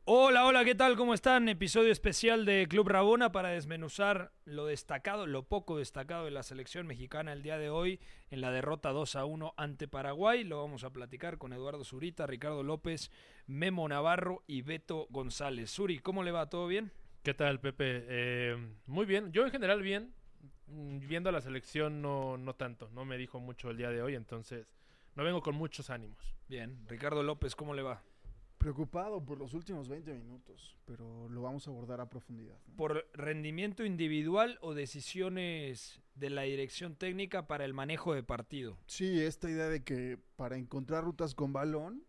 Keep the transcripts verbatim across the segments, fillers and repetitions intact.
Hola, hola, ¿qué tal? ¿Cómo están? Episodio especial de Club Rabona para desmenuzar lo destacado, lo poco destacado de la selección mexicana el día de hoy en la derrota dos a uno ante Paraguay. Lo vamos a platicar con Eduardo Zurita, Ricardo López, Memo Navarro y Beto González. Zuri, ¿cómo le va? ¿Todo bien? ¿Qué tal, Pepe? Eh, muy bien. Yo en general bien. Viendo a la selección no, no tanto. No me dijo mucho el día de hoy, entonces no vengo con muchos ánimos. Bien. Ricardo López, ¿cómo le va? Preocupado por los últimos veinte minutos, pero lo vamos a abordar a profundidad, ¿no? ¿Por rendimiento individual o decisiones de la dirección técnica para el manejo de partido? Sí, esta idea de que para encontrar rutas con balón,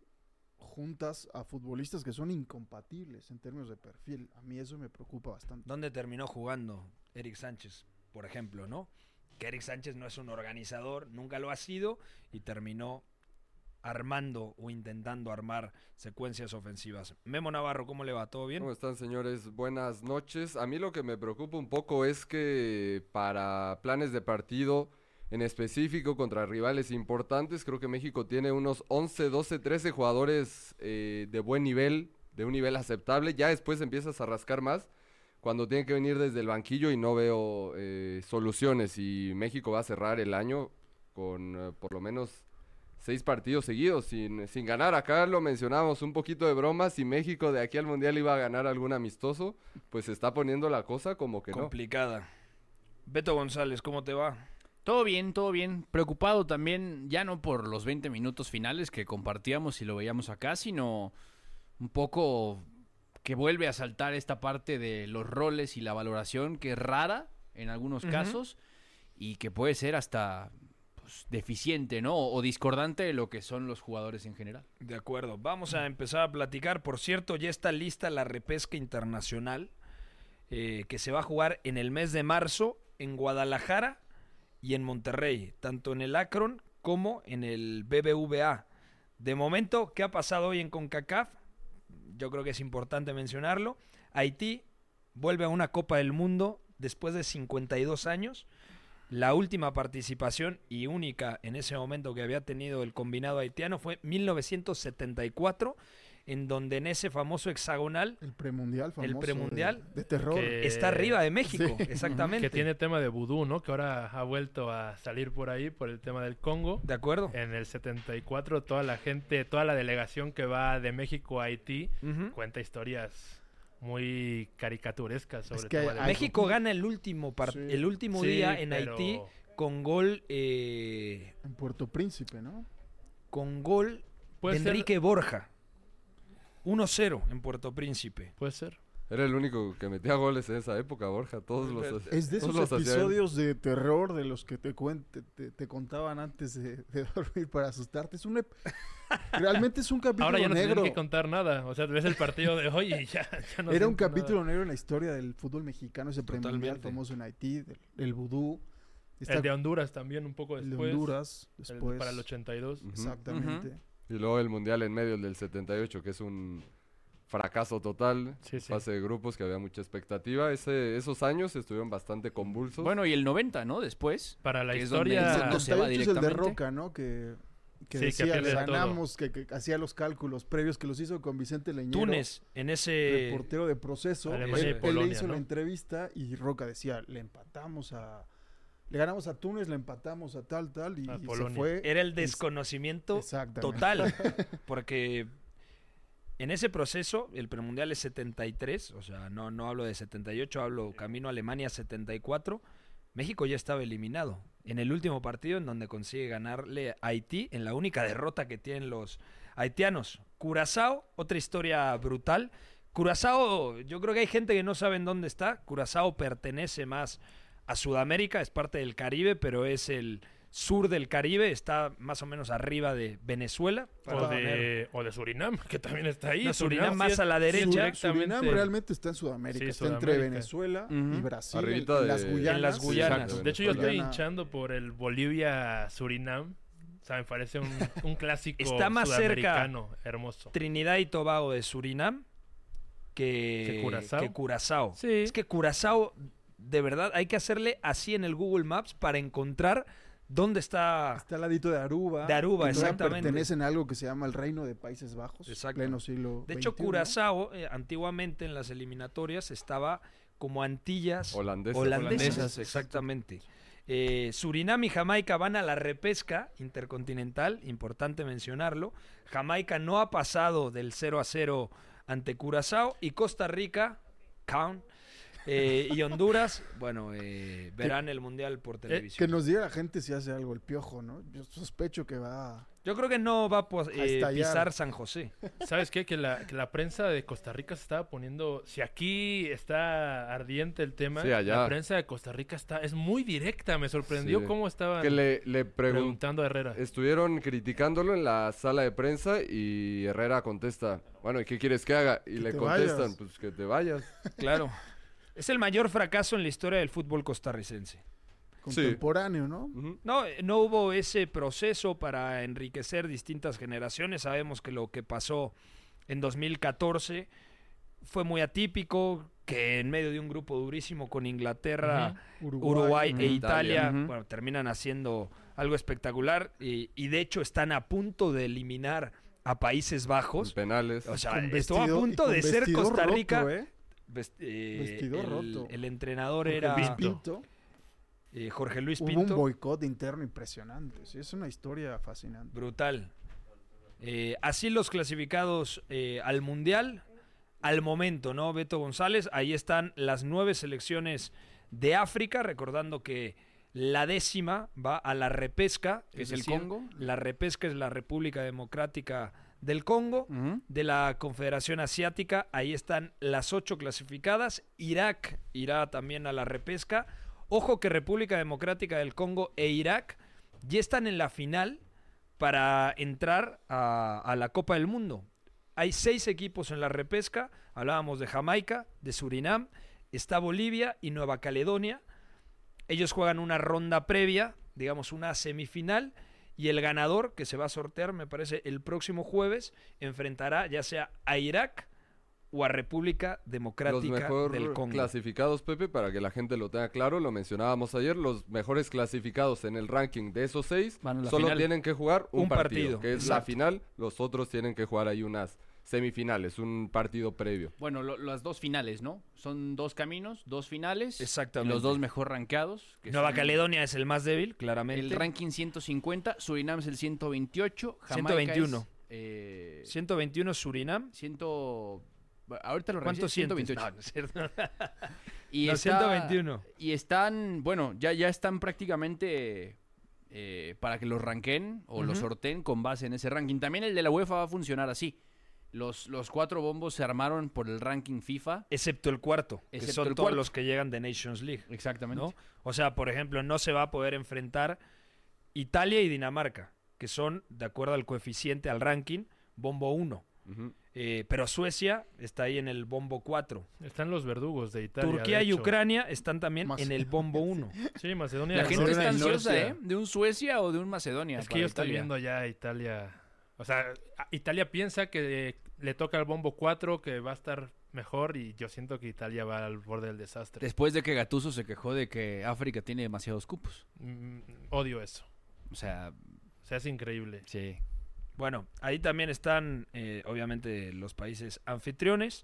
juntas a futbolistas que son incompatibles en términos de perfil. A mí eso me preocupa bastante. ¿Dónde terminó jugando Eric Sánchez, por ejemplo, no? Que Eric Sánchez no es un organizador, nunca lo ha sido, y terminó armando o intentando armar secuencias ofensivas. Memo Navarro, ¿cómo le va? ¿Todo bien? ¿Cómo están, señores? Buenas noches. A mí lo que me preocupa un poco es que para planes de partido, en específico contra rivales importantes, creo que México tiene unos once, doce, trece jugadores eh, de buen nivel, de un nivel aceptable. Ya después empiezas a rascar más cuando tienen que venir desde el banquillo y no veo eh, soluciones. Y México va a cerrar el año con eh, por lo menos seis partidos seguidos sin, sin ganar. Acá lo mencionamos un poquito de broma. Si México de aquí al Mundial iba a ganar algún amistoso, pues se está poniendo la cosa como que complicada. No. Beto González, ¿cómo te va? Todo bien, todo bien. Preocupado también, ya no por los veinte minutos finales que compartíamos y lo veíamos acá, sino un poco que vuelve a saltar esta parte de los roles y la valoración, que es rara en algunos uh-huh. casos y que puede ser hasta deficiente, ¿no? O discordante de lo que son los jugadores en general. De acuerdo. Vamos a empezar a platicar. Por cierto, ya está lista la repesca internacional eh, que se va a jugar en el mes de marzo en Guadalajara y en Monterrey, tanto en el Akron como en el B B V A. De momento, ¿qué ha pasado hoy en CONCACAF? Yo creo que es importante mencionarlo. Haití vuelve a una Copa del Mundo después de cincuenta y dos años. La última participación y única en ese momento que había tenido el combinado haitiano fue mil novecientos setenta y cuatro, en donde en ese famoso hexagonal, el premundial famoso el premundial de, de terror, que está arriba de México, sí. Exactamente. Que tiene tema de vudú, ¿no? Que ahora ha vuelto a salir por ahí por el tema del Congo. De acuerdo. En el setenta y cuatro toda la gente, toda la delegación que va de México a Haití uh-huh. cuenta historias muy caricaturescas sobre es que todo. Hay, México hay... gana el último part... sí. el último sí, día en pero... Haití con gol eh... en Puerto Príncipe, ¿no? Con gol de Enrique ser... Borja. uno cero en Puerto Príncipe. Puede ser. Era el único que metía goles en esa época, Borja. Todos los Es de esos episodios de terror de los que te, cuente, te, te contaban antes de, de dormir para asustarte. Es un ep... Realmente es un capítulo negro. Ahora ya no negro. tienes que contar nada. O sea, ves el partido de hoy y ya, ya no Era un capítulo nada. negro en la historia del fútbol mexicano, ese premundial famoso en Haití, del, del vudú. Esta... El de Honduras también un poco después. El de Honduras después. El para el ochenta y dos. Uh-huh. Exactamente. Uh-huh. Y luego el mundial en medio, el del setenta y ocho, que es un fracaso total, sí, sí. Fase de grupos, que había mucha expectativa. Ese, esos años estuvieron bastante convulsos. Bueno, y el noventa, ¿no? Después. Para la historia... Es donde se va directamente. Es el de Roca, ¿no? Que, que sí, decía, que ganamos, que, que hacía los cálculos previos, que los hizo con Vicente Leñero. Túnez, en ese... reportero de Proceso. Alemania él, y Polonia, él le hizo ¿no? la entrevista y Roca decía, le empatamos a... Le ganamos a Túnez, le empatamos a tal, tal, y, y se fue... Era el desconocimiento total, porque... En ese proceso, el premundial es setenta y tres, o sea, no, no hablo de setenta y ocho, hablo camino a Alemania setenta y cuatro. México ya estaba eliminado. En el último partido en donde consigue ganarle a Haití, en la única derrota que tienen los haitianos. Curazao, otra historia brutal. Curazao, yo creo que hay gente que no sabe en dónde está. Curazao pertenece más a Sudamérica, es parte del Caribe, pero es el sur del Caribe, está más o menos arriba de Venezuela. O de, o de Surinam, que también está ahí. No, Surinam, Surinam más sí es, a la derecha. Surinam realmente está en Sudamérica, sí, está Sudamérica. Entre Venezuela uh-huh. y Brasil, en, de, las Guyanas. En las Guyanas. Sí, de hecho, yo estoy hinchando por el Bolivia-Surinam. O sea, me parece un, un clásico está más cerca hermoso. Trinidad y Tobago de Surinam que, que Curazao. Que Curazao. Sí. Es que Curazao, de verdad, hay que hacerle así en el Google Maps para encontrar ¿Dónde está? Está al ladito de Aruba. De Aruba, que todavía exactamente. pertenecen a algo que se llama el Reino de Países Bajos. Exacto. Pleno siglo De hecho, veintiuno. Curazao, eh, antiguamente en las eliminatorias, estaba como Antillas Holandesas. holandesas. Holandesas, Exactamente. Eh, Surinam y Jamaica van a la repesca intercontinental, importante mencionarlo. Jamaica no ha pasado del cero a cero ante Curazao y Costa Rica, count, eh, y Honduras, bueno, eh, verán el Mundial por televisión. Que nos diga la gente si hace algo el Piojo, ¿no? Yo sospecho que va a... Yo creo que no va a pos- eh, estallar. pisar San José. ¿Sabes qué? Que la, que la prensa de Costa Rica se estaba poniendo... Si aquí está ardiente el tema, Sí, allá. la prensa de Costa Rica está es muy directa. Me sorprendió Sí. cómo estaban Que le, le pregun- preguntando a Herrera. Estuvieron criticándolo en la sala de prensa y Herrera contesta, bueno, ¿y qué quieres que haga? Y Que le te contestan, vayas. pues que te vayas. Claro. Es el mayor fracaso en la historia del fútbol costarricense. Contemporáneo, ¿no? Ujú. No, eh, no hubo ese proceso para enriquecer distintas generaciones. Sabemos que lo que pasó en dos mil catorce fue muy atípico, que en medio de un grupo durísimo con Inglaterra, Uruguay, ¿no? e Italia, Ujú. bueno, terminan haciendo algo espectacular y, y de hecho están a punto de eliminar a Países Bajos. Penales. O sea, Con estuvo a vestido- y punto con de ser vestidor Costa roto, Rica. ¿eh? Vest- eh, Vestidor el, roto. el entrenador Jorge era Luis Pinto. Pinto. eh, Jorge Luis Hubo Pinto. un boicot interno impresionante. Sí, es una historia fascinante. Brutal. Eh, así los clasificados eh, al Mundial, al momento, ¿no? Beto González, ahí están las nueve selecciones de África, recordando que la décima va a la repesca. ¿Que es el Congo? La repesca es la República Democrática del Congo. Ujú. De la Confederación Asiática, ahí están las ocho clasificadas. Irak irá también a la repesca. Ojo que República Democrática del Congo e Irak ya están en la final para entrar a, a la Copa del Mundo. Hay seis equipos en la repesca. Hablábamos de Jamaica, de Surinam, está Bolivia y Nueva Caledonia. Ellos juegan una ronda previa, digamos una semifinal, y el ganador, que se va a sortear, me parece, el próximo jueves, enfrentará ya sea a Irak o a República Los Democrática mejor del Congo. clasificados, Pepe, para que la gente lo tenga claro, lo mencionábamos ayer, los mejores clasificados en el ranking de esos seis Van a la solo final. tienen que jugar un, Un partido, partido, que es la exacto. final, los otros tienen que jugar ahí unas semifinales, un partido previo. Bueno, lo- las dos finales, ¿no? Son dos caminos, dos finales. Exactamente. Los dos mejor rankeados. que Nueva son Caledonia es el más débil, claramente. El ranking ciento cincuenta, Surinam es el ciento veintiocho, Jamaica ciento veintiuno. es, eh, ciento veintiuno Surinam. ciento... Ahorita lo ¿Cuánto revisé, ciento sientes? veintiocho. No, no es cierto. Y No, está- ciento veintiuno. Y están, bueno, ya, ya están prácticamente eh, para que los ranquen o los Ujú. sorteen con base en ese ranking. También el de la UEFA va a funcionar así. Los, los cuatro bombos se armaron por el ranking FIFA. Excepto el cuarto, que Excepto son el todos cuarto. los que llegan de Nations League. Exactamente. ¿No? O sea, por ejemplo, no se va a poder enfrentar Italia y Dinamarca, que son, de acuerdo al coeficiente al ranking, bombo uno. Ujú. Eh, pero Suecia está ahí en el bombo cuatro. Están los verdugos de Italia. Turquía de y hecho. Ucrania están también Más- en el bombo uno. Sí, Macedonia. La del gente Norte. está Macedonia del ansiosa, Norte. ¿eh? ¿De un Suecia o de un Macedonia? Es que para yo estoy Italia? viendo ya a Italia. O sea, a- Italia piensa que le toca el bombo cuatro, que va a estar mejor, y yo siento que Italia va al borde del desastre. Después de que Gattuso se quejó de que África tiene demasiados cupos. Mm, odio eso. O sea, O sea, es increíble. sí. Bueno, ahí también están, eh, obviamente, los países anfitriones.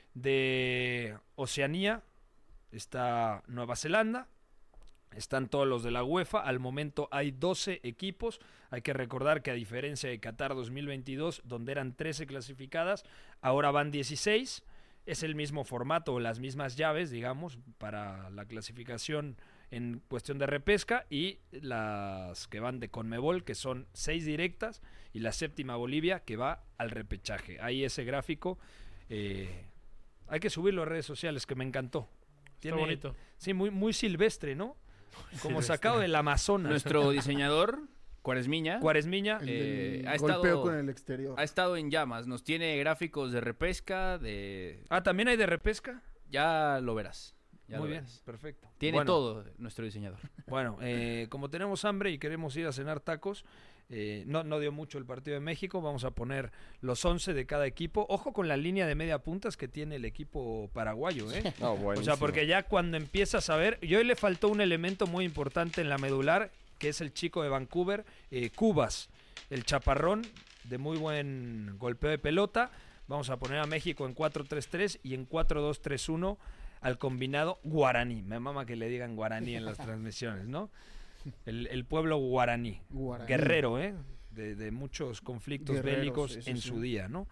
De Oceanía está Nueva Zelanda. Están todos los de la UEFA. Al momento hay doce equipos. Hay que recordar que a diferencia de Qatar dos mil veintidós, donde eran trece clasificadas, ahora van dieciséis. Es el mismo formato o las mismas llaves, digamos, para la clasificación en cuestión de repesca, y las que van de Conmebol, que son seis directas, y la séptima Bolivia, que va al repechaje. Ahí ese gráfico. eh, hay que subirlo a redes sociales, que me encantó. Está bonito. Sí, muy, muy silvestre, ¿no? Como silvestre. sacado del Amazonas. Nuestro diseñador, Cuaresmiña, Cuaresmiña. El Eh, del ha golpeo estado- con el exterior. ha estado en llamas. Nos tiene gráficos de repesca, de... Ah, ¿también hay de repesca? Ya lo verás. ya Muy lo bien, verás. perfecto. Tiene Bueno, todo nuestro diseñador. Bueno, eh, como tenemos hambre y queremos ir a cenar tacos, eh, no, no dio mucho el partido de México. Vamos a poner los once de cada equipo. Ojo con la línea de media puntas que tiene el equipo paraguayo, ¿eh? No, O sea, buenísimo. porque ya cuando empiezas a ver, y hoy le faltó un elemento muy importante en la medular, que es el chico de Vancouver, eh, Cubas, el chaparrón de muy buen golpeo de pelota. Vamos a poner a México en cuatro tres tres y en cuatro dos tres uno al combinado guaraní. Me mama que le digan guaraní en las transmisiones, ¿no? El, el pueblo guaraní. Guaraní. Guerrero, ¿eh? De, de muchos conflictos Guerreros, bélicos eso en sí. su día, ¿no?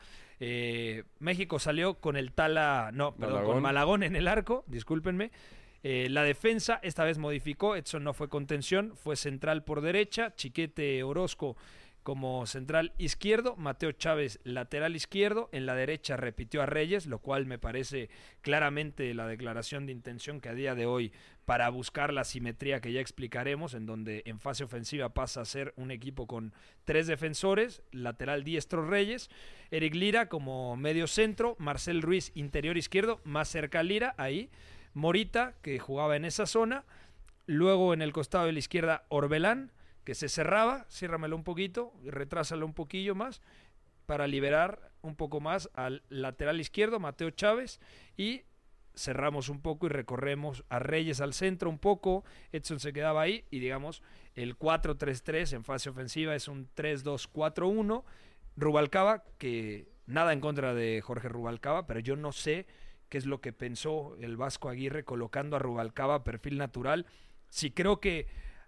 Eh, México salió con el Tala, no, perdón, Malagón. con Malagón en el arco, discúlpenme. Eh, la defensa esta vez modificó, Edson no fue contención, fue central por derecha, Chiquete Orozco como central izquierdo, Mateo Chávez lateral izquierdo, en la derecha repitió a Reyes, lo cual me parece claramente la declaración de intención que a día de hoy, para buscar la simetría que ya explicaremos, en donde en fase ofensiva pasa a ser un equipo con tres defensores, lateral diestro Reyes, Eric Lira como medio centro, Marcel Ruiz interior izquierdo, más cerca a Lira, ahí, Morita que jugaba en esa zona, luego en el costado de la izquierda Orbelán, que se cerraba, ciérramelo un poquito y retrásalo un poquillo más para liberar un poco más al lateral izquierdo, Mateo Chávez, y cerramos un poco y recorremos a Reyes al centro un poco, Edson se quedaba ahí y digamos el cuatro tres tres en fase ofensiva es un tres dos cuatro uno, Rubalcaba, que nada en contra de Jorge Rubalcaba, pero yo no sé qué es lo que pensó el Vasco Aguirre colocando a Rubalcaba perfil natural, si creo que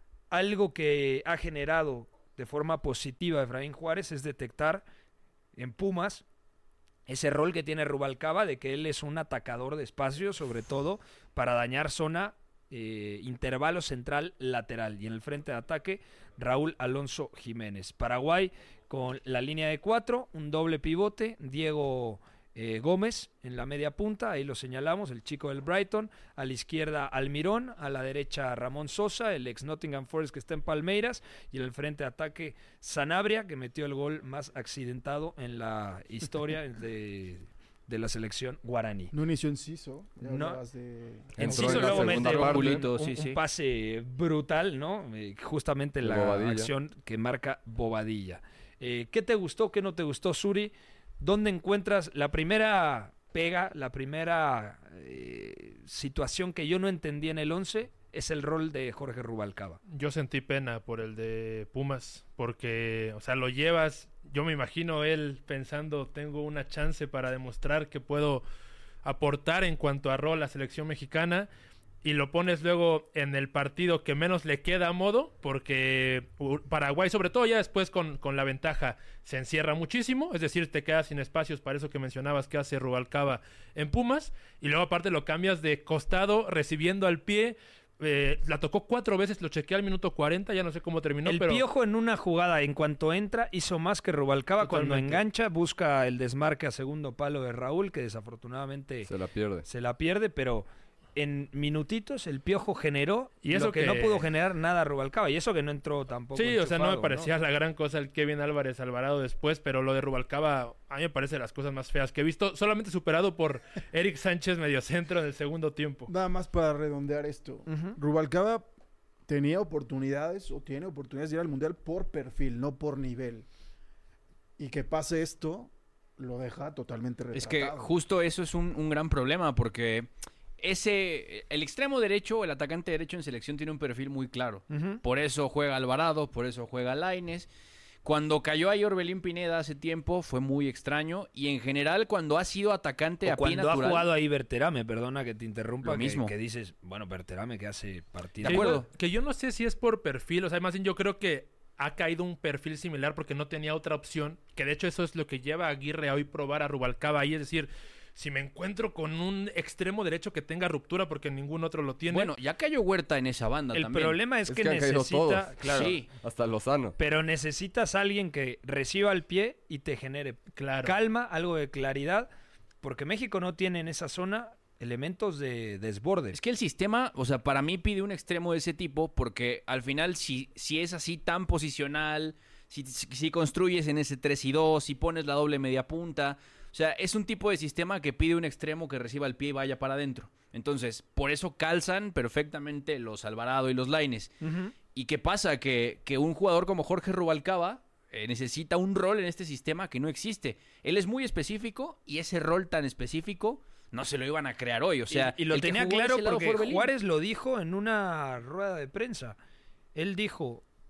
algo que ha generado de forma positiva Efraín Juárez es detectar en Pumas ese rol que tiene Rubalcaba de que él es un atacador de espacio, sobre todo para dañar zona, eh, intervalo central lateral. Y en el frente de ataque, Raúl Alonso Jiménez. Paraguay con la línea de cuatro, un doble pivote, Diego Eh, Gómez en la media punta, ahí lo señalamos, el chico del Brighton, a la izquierda Almirón, a la derecha Ramón Sosa, el ex Nottingham Forest que está en Palmeiras, y en el frente de ataque Sanabria, que metió el gol más accidentado en la historia de, de la selección guaraní. No inició Enciso. ya No. hablabas de- Enciso en la luego segunda mete un, parte. Bulito, un- sí, un sí. pase brutal, ¿no? Eh, justamente De la Bobadilla. acción que marca Bobadilla. Eh, ¿Qué te gustó, qué no te gustó, Suri? ¿Dónde encuentras la primera pega, la primera eh, situación que yo no entendí en el once? Es el rol de Jorge Rubalcaba. Yo sentí pena por el de Pumas, porque, o sea, lo llevas, yo me imagino él pensando, tengo una chance para demostrar que puedo aportar en cuanto a rol a la selección mexicana, y lo pones luego en el partido que menos le queda a modo, porque Paraguay, sobre todo ya después con, con la ventaja, se encierra muchísimo, es decir, te quedas sin espacios para eso que mencionabas que hace Rubalcaba en Pumas, y luego aparte lo cambias de costado, recibiendo al pie, eh, la tocó cuatro veces, lo chequeé al minuto cuarenta, ya no sé cómo terminó, el pero... Piojo en una jugada, en cuanto entra, hizo más que Rubalcaba. Cuando Totalmente. engancha, busca el desmarque a segundo palo de Raúl, que desafortunadamente Se la pierde. se la pierde, pero en minutitos el Piojo generó Y eso lo que, que- no pudo generar nada Rubalcaba, y eso que no entró tampoco Sí, o sea, no me enchufado, parecía la gran cosa el Kevin Álvarez Alvarado después, pero lo de Rubalcaba a mí me parece de las cosas más feas que he visto, solamente superado por Eric Sánchez mediocentro en el segundo tiempo. Nada más para redondear esto. Ujú. Rubalcaba tenía oportunidades o tiene oportunidades de ir al Mundial por perfil, no por nivel. Y que pase esto lo deja totalmente retratado. Es que justo eso es un, un gran problema porque ese el extremo derecho, el atacante derecho en selección tiene un perfil muy claro. Ujú. Por eso juega Alvarado, por eso juega Lainez. Cuando cayó ahí Orbelín Pineda hace tiempo fue muy extraño y en general cuando ha sido atacante O a pie cuando ha natural, jugado ahí Berterame, perdona que te interrumpa, Lo que, mismo. que dices, bueno, Berterame que hace partido. De Que acuerdo. igual- Que yo no sé si es por perfil, o sea, más bien yo creo que ha caído un perfil similar porque no tenía otra opción, que de hecho eso es lo que lleva a Aguirre a hoy probar a Rubalcaba ahí, es decir, si me encuentro con un extremo derecho que tenga ruptura porque ningún otro lo tiene. bueno, ya cayó Huerta en esa banda El también. problema es, Es que, que han caído necesita, todos. claro, Sí. Hasta Lozano. pero necesitas a alguien que reciba el pie y te genere claro. calma, algo de claridad, porque México no tiene en esa zona elementos de desborde. Es que el sistema, o sea, para mí pide un extremo de ese tipo porque al final si, si es así tan posicional, si, si construyes en ese tres y dos, si pones la doble media punta, o sea, es un tipo de sistema que pide un extremo que reciba el pie y vaya para adentro. Entonces, por eso calzan perfectamente los Alvarado y los Lainez. Ujú. ¿Y qué pasa? Que, que un jugador como Jorge Rubalcaba eh, necesita un rol en este sistema que no existe. Él es muy específico y ese rol tan específico no se lo iban a crear hoy. O sea, y, y lo el que tenía jugó de claro ese lado porque fue Orbelín. Juárez lo dijo en una rueda de prensa. Él dijo,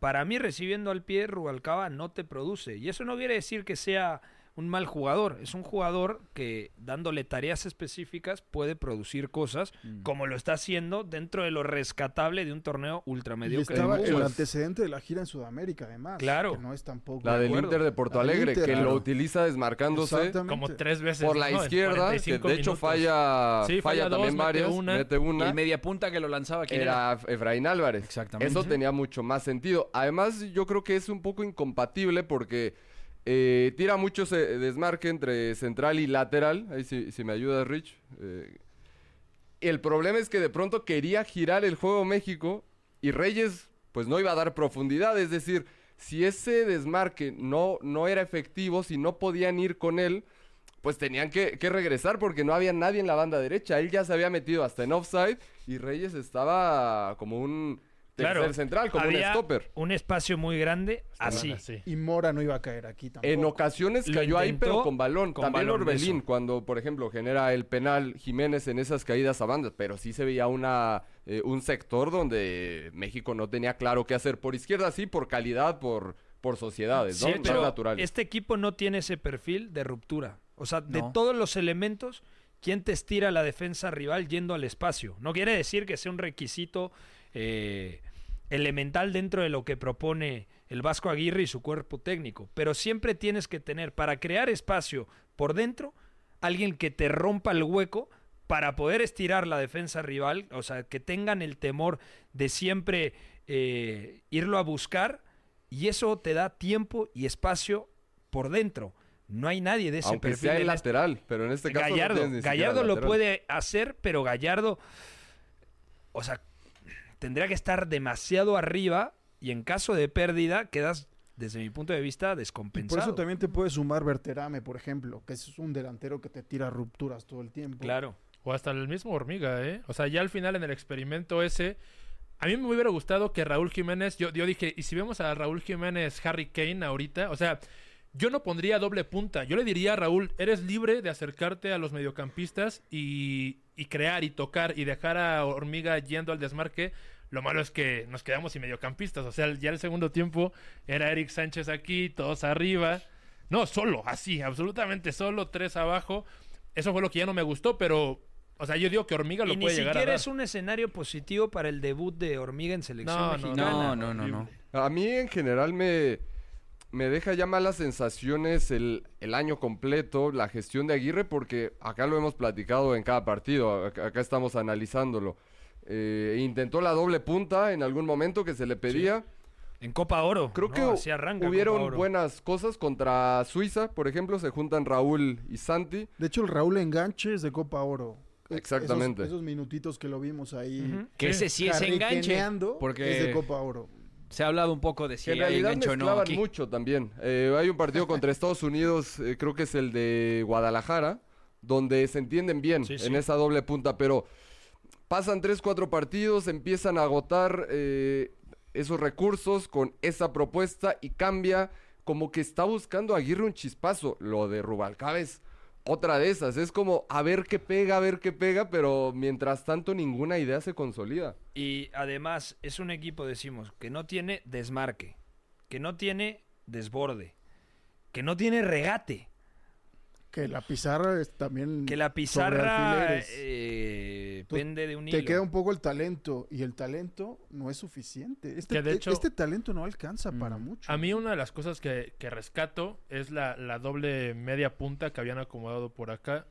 para mí recibiendo al pie Rubalcaba no te produce. Y eso no quiere decir que sea un mal jugador. Es un jugador que dándole tareas específicas puede producir cosas mm. como lo está haciendo dentro de lo rescatable de un torneo ultramediocre. Y estaba el antecedente de la gira en Sudamérica además. Claro. Que no es tampoco la de del Inter de Porto Alegre, Inter, que claro. lo utiliza desmarcándose como tres veces por la ¿no? izquierda, que de hecho minutos. falla, sí, falla, falla también dos, varias, mete una. mete una. Y el media punta que lo lanzaba, ¿quién era? Era Efraín Álvarez. Exactamente. Eso tenía mucho más sentido. Además, yo creo que es un poco incompatible porque eh, tira mucho se desmarque entre central y lateral. Ahí si, si me ayuda, Rich. Eh, el problema es que de pronto quería girar el juego México y Reyes pues no iba a dar profundidad. Es decir, si ese desmarque no, no era efectivo, si no podían ir con él, pues tenían que, que regresar porque no había nadie en la banda derecha. Él ya se había metido hasta en offside y Reyes estaba como un tercer Claro, central, como un había stopper. un espacio muy grande, así. Sí. Y Mora no iba a caer aquí tampoco. En ocasiones Lo cayó ahí, intentó pero con balón. con También balón, Orbelín, eso. cuando, por ejemplo, genera el penal Jiménez en esas caídas a bandas, pero sí se veía una eh, un sector donde México no tenía claro qué hacer. Por izquierda sí, por calidad, por, por sociedades, ¿no? Sí, Más pero naturales. este equipo no tiene ese perfil de ruptura. O sea, de No. todos los elementos, ¿quién te estira la defensa rival yendo al espacio? No quiere decir que sea un requisito eh, elemental dentro de lo que propone el Vasco Aguirre y su cuerpo técnico, pero siempre tienes que tener, para crear espacio por dentro, alguien que te rompa el hueco para poder estirar la defensa rival, o sea, que tengan el temor de siempre eh, irlo a buscar, y eso te da tiempo y espacio por dentro. No hay nadie de ese Aunque perfil. sea el en este- lateral, pero en este caso no Gallardo, tienes ni siquiera Gallardo lo lateral. puede hacer, pero Gallardo, o sea, tendría que estar demasiado arriba y en caso de pérdida quedas, desde mi punto de vista, Y descompensado. por eso también te puede sumar Berterame, por ejemplo, que es un delantero que te tira rupturas todo el tiempo. Claro. O hasta el mismo Hormiga, ¿eh? O sea, ya al final en el experimento ese, a mí me hubiera gustado que Raúl Jiménez, yo, yo dije, ¿y si vemos a Raúl Jiménez, Harry Kane ahorita? O sea, yo no pondría doble punta. Yo le diría a Raúl, eres libre de acercarte a los mediocampistas y, y crear y tocar y dejar a Hormiga yendo al desmarque. Lo malo es que nos quedamos sin mediocampistas. O sea, ya el segundo tiempo era Eric Sánchez aquí, todos arriba. No, solo, así, absolutamente solo, tres abajo. Eso fue lo que ya no me gustó, pero... O sea, yo digo que Hormiga lo Y ni puede llegar a siquiera dar. es un escenario positivo para el debut de Hormiga en selección No, no, mexicana. No, no, no, no. A mí en general me, me deja ya malas sensaciones el, el año completo, la gestión de Aguirre, porque acá lo hemos platicado en cada partido, acá, acá estamos analizándolo. Eh, intentó la doble punta en algún momento que se le pedía. En Copa Oro. Creo ¿no? que Así arranca Copa hubieron Oro. buenas cosas contra Suiza, por ejemplo, se juntan Raúl y Santi. De hecho, el Raúl Enganche es de Copa Oro. E- Exactamente. Esos, esos minutitos que lo vimos ahí. Ujú. Que Sí. ese sí es enganche. carriqueneando, Porque es de Copa Oro. se ha hablado un poco de si Que en hay realidad enganche o no mezclaban aquí. mucho también. Eh, hay un partido contra Estados Unidos, eh, creo que es el de Guadalajara, donde se entienden bien Sí, en sí. esa doble punta, pero pasan tres, cuatro partidos, empiezan a agotar eh, esos recursos con esa propuesta y cambia, como que está buscando a Aguirre un chispazo. Lo de Rubalcaba es otra de esas, es como a ver qué pega, a ver qué pega, pero mientras tanto ninguna idea se consolida. Y además es un equipo, decimos, que no tiene desmarque, que no tiene desborde, que no tiene regate, Que la pizarra es también. que la sobre pizarra alfileres. eh, Entonces, pende de un Te hilo. queda un poco el talento. Y el talento no es suficiente. Este, Que de hecho- este talento no alcanza para Mm. mucho. A mí una de las cosas que, que rescato es la, la doble media punta que habían acomodado por acá.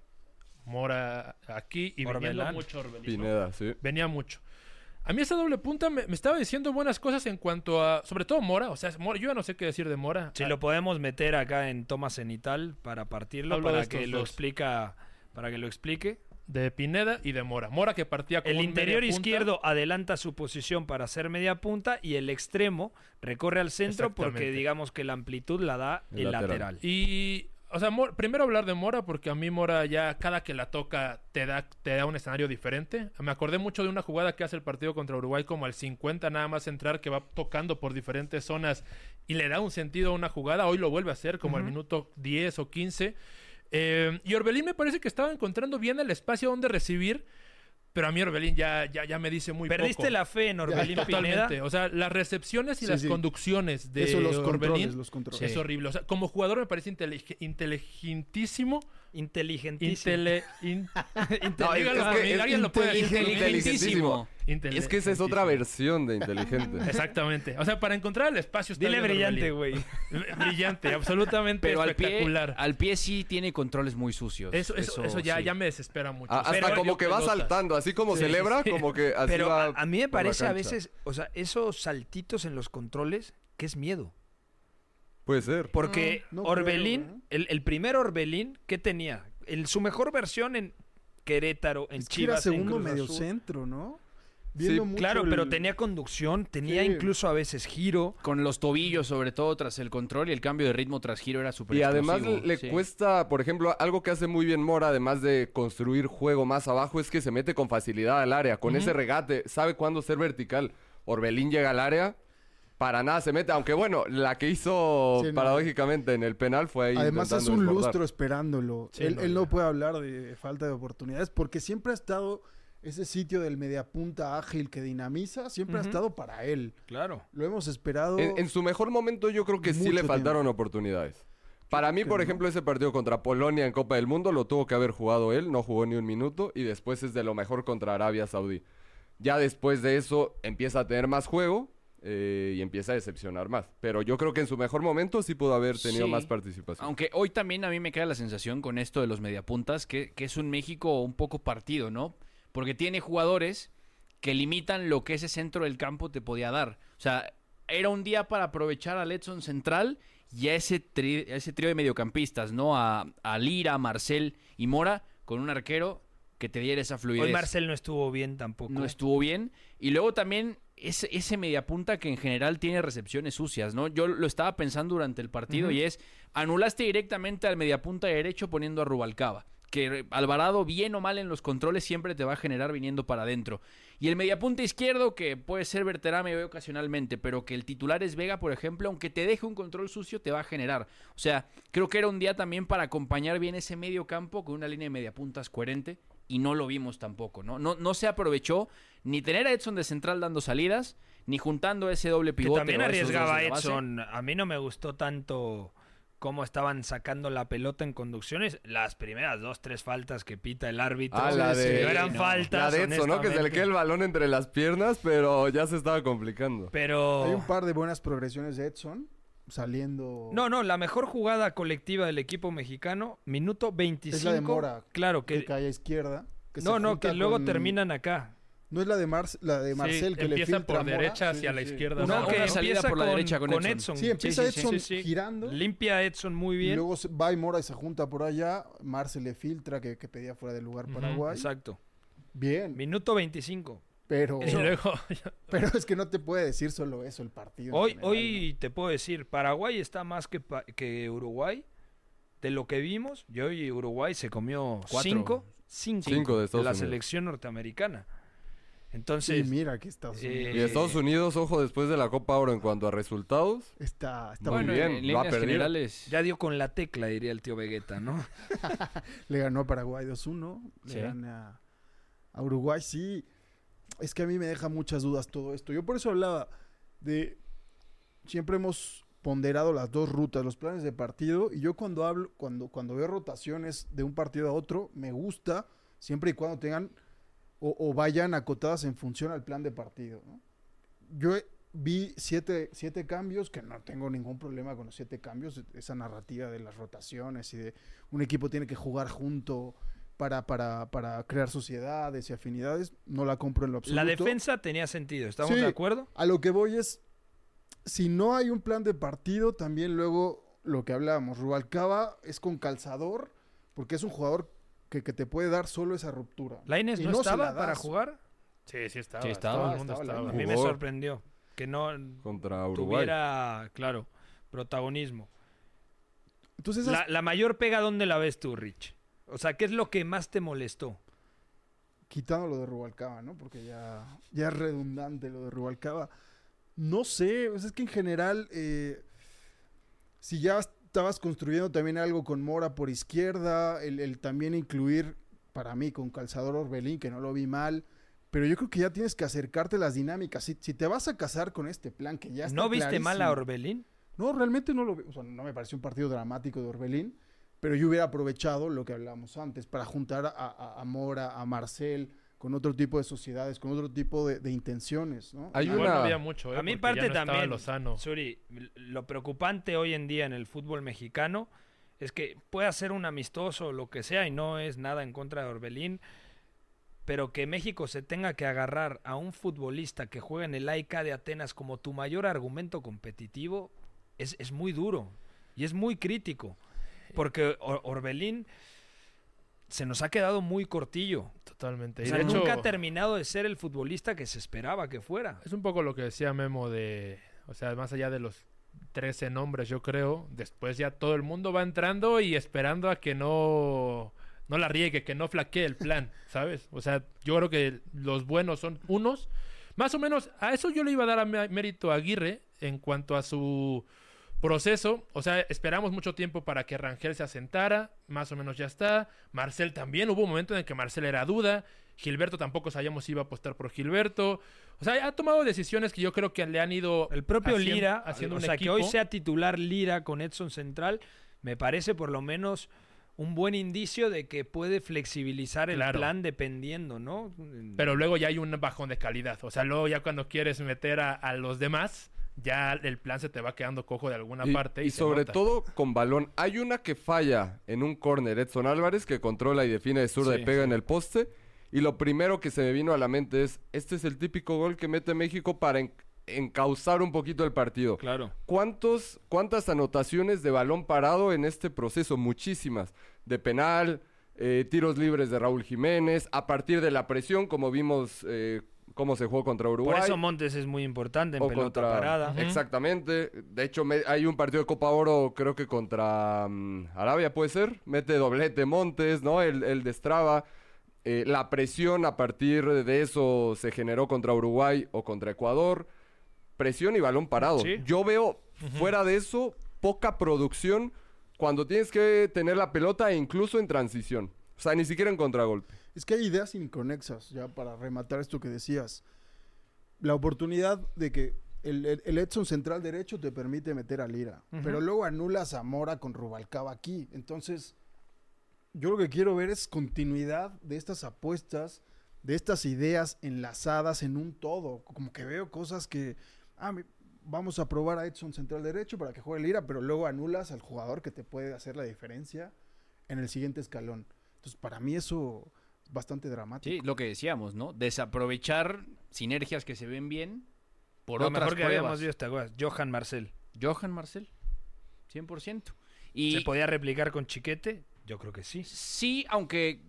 Mora aquí y viniendo Orbelán. mucho Orbelín, ¿no? Pineda, sí. Venía mucho. A mí esa doble punta me, me estaba diciendo buenas cosas en cuanto a... Sobre todo Mora. O sea, Mora, yo ya no sé qué decir de Mora. Si Ah, lo podemos meter acá en toma cenital para partirlo, Hablo de para estos que lo dos. explica, para que lo explique. De Pineda y de Mora. Mora que partía como El un interior media punta. izquierdo adelanta su posición para hacer media punta y el extremo recorre al centro porque Exactamente. digamos que la amplitud la da El el, lateral. lateral. Y, o sea, Mor- primero hablar de Mora, porque a mí Mora ya cada que la toca te da, te da un escenario diferente. Me acordé mucho de una jugada que hace el partido contra Uruguay, como al cincuenta nada más entrar, que va tocando por diferentes zonas y le da un sentido a una jugada. Hoy lo vuelve a hacer, como al Ujú. minuto diez o quince. Eh, y Orbelín me parece que estaba encontrando bien el espacio donde recibir, pero a mí Orbelín ya, ya, ya me dice muy ¿Perdiste poco. la fe en Orbelín Pineda? Totalmente. O sea, las recepciones y Sí, las sí. conducciones de Eso, los Orbelín controles, los controles. es horrible. O sea, como jugador me parece intelig- inteligentísimo. Inteligentísimo. Intele, in- No, es dígalo que por mí, es alguien lo puede decir. Inteligentísimo. Intele- Es que esa es otra versión de inteligente. Exactamente. O sea, para encontrar el espacio está Dile bien brillante, Orbelín. güey. Brillante, absolutamente Pero al pie, espectacular. al pie sí tiene controles muy sucios. Eso, eso, eso ya, sí. ya me desespera mucho. A- hasta Pero como yo que va pelotas. saltando, así como Sí, celebra, sí, sí. como que así Pero va a, a mí me por la parece a cancha. veces, o sea, esos saltitos en los controles, que es miedo. Puede ser. Porque No, no Orbelín, creo, ¿eh? el, el primer Orbelín, ¿qué tenía? El, su mejor versión en Querétaro, en Es que era Chivas, en segundo Cruz medio Azul. centro, ¿no? Sí, mucho Claro, el- pero tenía conducción, tenía Sí. incluso a veces giro. Con los tobillos, sobre todo, tras el control y el cambio de ritmo tras giro era súper Y además explosivo, le sí. cuesta, por ejemplo, algo que hace muy bien Mora, además de construir juego más abajo, es que se mete con facilidad al área, con ese regate, sabe cuándo ser vertical. Orbelín llega al área, para nada se mete, aunque bueno, la que hizo Sí, no. paradójicamente en el penal fue ahí Además es intentando un desbordar. lustro esperándolo. Sí, él, no, él ya. no puede hablar de falta de oportunidades porque siempre ha estado ese sitio del mediapunta ágil que dinamiza, siempre ha Ujú. estado para él. Claro. Lo hemos esperado. En, en su mejor momento yo creo que sí Mucho le faltaron oportunidades. Para mí, que por no. ejemplo, ese partido contra Polonia en Copa del Mundo lo tuvo que haber jugado él, no jugó ni un minuto, y después es de lo mejor contra Arabia Saudí. Ya después de eso empieza a tener más juego eh, y empieza a decepcionar más. Pero yo creo que en su mejor momento sí pudo haber tenido Sí. más participación. Aunque hoy también a mí me queda la sensación con esto de los mediapuntas que, que es un México un poco partido, ¿no? Porque tiene jugadores que limitan lo que ese centro del campo te podía dar. O sea, era un día para aprovechar al Edson central y a ese, tri- a ese trío de mediocampistas, ¿no? A, a Lira, Marcel y Mora con un arquero que te diera esa fluidez. Hoy Marcel no estuvo bien tampoco. No estuvo bien. Y luego también ese, ese mediapunta que en general tiene recepciones sucias, ¿no? Yo lo estaba pensando durante el partido Ujú. y es, anulaste directamente al mediapunta derecho poniendo a Rubalcaba. Que Alvarado, bien o mal en los controles, siempre te va a generar viniendo para adentro. Y el mediapunta izquierdo, que puede ser Berterame ocasionalmente, pero que el titular es Vega, por ejemplo, aunque te deje un control sucio, te va a generar. O sea, creo que era un día también para acompañar bien ese medio campo con una línea de mediapuntas coherente, y no lo vimos tampoco, ¿no? No, no se aprovechó ni tener a Edson de central dando salidas, ni juntando ese doble Que pivote. también o esos dos arriesgaba en la base. Edson. A mí no me gustó tanto cómo estaban sacando la pelota en conducciones. Las primeras dos, tres faltas que pita el árbitro. Ah, la sí, de- no eran no. faltas. La de Edson, ¿no? Que se le honestamente. queda el balón entre las piernas, pero ya se estaba complicando. Pero... Hay un par de buenas progresiones de Edson saliendo. No, no, la mejor jugada colectiva del equipo mexicano, minuto veinticinco. Es la de Mora, Claro, que, que... cae a izquierda. que no, se no, junta que luego con- terminan acá. No es la de, Mar la de Marcel Sí, que le empieza filtra por a Mora. derecha Sí, hacia sí, la sí. izquierda. Una- No, una que salida empieza por la con, derecha con con Edson. Edson. Sí, empieza sí, sí, Edson sí, sí. girando. Limpia a Edson muy Y bien. luego se- va y Mora y se junta por allá. Marcel le filtra que, que pedía fuera del lugar Ujú, Paraguay. Exacto. Bien, Minuto veinticinco. pero, Y luego, pero es que no te puede decir solo eso el partido. en Hoy, general, hoy te puedo decir, Paraguay está más que, pa- que Uruguay. De lo que vimos, y hoy Uruguay se comió Cuatro. cinco, cinco, Cinco de Estados la Unidos. selección norteamericana. ¿no? Entonces, Sí, mira que Estados eh, Unidos Y Estados Unidos, ojo, después de la Copa Oro en cuanto a resultados, está, está Muy bueno, muy bien. en, bien, en lo ha líneas perdido. generales... ya dio con la tecla, diría el tío Vegeta, ¿no? Le ganó a Paraguay dos uno. Le Sí. gana a Uruguay. Sí, es que a mí me deja muchas dudas todo esto. Yo por eso hablaba de... Siempre hemos ponderado las dos rutas, los planes de partido. Y yo cuando hablo, cuando, cuando veo rotaciones de un partido a otro, me gusta siempre y cuando tengan o, o vayan acotadas en función al plan de partido, ¿no? Yo he- vi siete, siete cambios, que no tengo ningún problema con los siete cambios, esa narrativa de las rotaciones y de un equipo tiene que jugar junto para, para, para crear sociedades y afinidades, no la compro en lo absoluto. La defensa tenía sentido, ¿estamos Sí. de acuerdo? A lo que voy es, si no hay un plan de partido, también luego lo que hablábamos, Rubalcaba es con calzador, porque es un jugador que, que te puede dar solo esa ruptura. ¿Lainez Y no, no se estaba la para das. jugar? sí, sí estaba. Sí, estaba, todo el mundo estaba estaba. A mí me Jugó. sorprendió que no contra Uruguay. tuviera, claro, protagonismo. Entonces, esas- La, la mayor pega, ¿dónde la ves tú, Rich? O sea, ¿qué es lo que más te molestó? quitando lo de Rubalcaba, ¿no? Porque ya, ya es redundante lo de Rubalcaba. No sé, o sea, es que en general, eh, si ya estabas construyendo también algo con Mora por izquierda, el, el también incluir para mí, con calzador Orbelín, que no lo vi mal. Pero yo creo que ya tienes que acercarte a las dinámicas. Si, si te vas a casar con este plan que ya está ¿No viste clarísimo. mal a Orbelín? No, realmente no lo vi. O sea, no me pareció un partido dramático de Orbelín. Pero yo hubiera aprovechado lo que hablábamos antes para juntar a, a, a Mora, a Marcel, con otro tipo de sociedades, con otro tipo de, de intenciones, ¿no? Hay Igual una- no había mucho, ¿eh? A mí Porque parte ya no estaba también, Lozano. Suri, lo preocupante hoy en día en el fútbol mexicano es que puede ser un amistoso o lo que sea y no es nada en contra de Orbelín, pero que México se tenga que agarrar a un futbolista que juega en el A I K de Atenas como tu mayor argumento competitivo es, es muy duro y es muy crítico, porque Or- Orbelín se nos ha quedado muy cortillo. Totalmente. O Y sea, de hecho, nunca ha terminado de ser el futbolista que se esperaba que fuera. es un poco lo que decía Memo de... O sea, más allá de los trece nombres, yo creo, después ya todo el mundo va entrando y esperando a que no... No la riegue, que no flaquee el plan, ¿sabes? O sea, yo creo que los buenos son unos. Más o menos, a eso yo le iba a dar a mé- mérito a Aguirre en cuanto a su proceso. O sea, esperamos mucho tiempo para que Rangel se asentara. Más o menos ya está. Marcel también. Hubo un momento en el que Marcel era duda. Gilberto tampoco sabíamos si iba a apostar por Gilberto. O sea, ha tomado decisiones que yo creo que le han ido... El propio haciendo- Lira, haciendo o un sea, equipo. que hoy sea titular Lira con Edson Central, me parece por lo menos un buen indicio de que puede flexibilizar el Claro. plan dependiendo, ¿no? Pero luego ya hay un bajón de calidad. O sea, luego ya cuando quieres meter a, a los demás, ya el plan se te va quedando cojo de alguna Y, parte. Y, y se sobre nota. todo con balón. Hay una que falla en un córner, Edson Álvarez, que controla y define de zurda Sí, y pega sí. en el poste. Y lo primero que se me vino a la mente es, este es el típico gol que mete México para en- encauzar un poquito el partido. Claro. ¿Cuántos, ¿Cuántas anotaciones de balón parado en este proceso? Muchísimas. De penal, eh, tiros libres de Raúl Jiménez, a partir de la presión, como vimos eh, cómo se jugó contra Uruguay. Por eso Montes es muy importante en o pelota contra- parada. Ujú. Exactamente. De hecho, me- hay un partido de Copa Oro, creo que contra mm, Arabia, puede ser. Mete doblete Montes, ¿no? El, el destraba. Eh, la presión a partir de eso se generó contra Uruguay o contra Ecuador. Presión y balón parado. Sí. Yo veo fuera de eso poca producción cuando tienes que tener la pelota e incluso en transición. O sea, ni siquiera en contragolpe. Es que hay ideas inconexas, ya para rematar esto que decías. La oportunidad de que el, el- el Edson central derecho te permite meter a Lira, Ujú. pero luego anulas a Mora con Rubalcaba aquí. Entonces, yo lo que quiero ver es continuidad de estas apuestas, de estas ideas enlazadas en un todo. Como que veo cosas que, ah, mi- vamos a probar a Edson central derecho para que juegue Lira, pero luego anulas al jugador que te puede hacer la diferencia en el siguiente escalón. Entonces, para mí eso es bastante dramático. Sí, lo que decíamos, ¿no? Desaprovechar sinergias que se ven bien por Lo otras mejor que habíamos pruebas. visto, ¿te acuerdas? Johan Marcel. Johan Marcel, cien por ciento. Y ¿Se podía replicar con Chiquete? Yo creo que sí. sí, aunque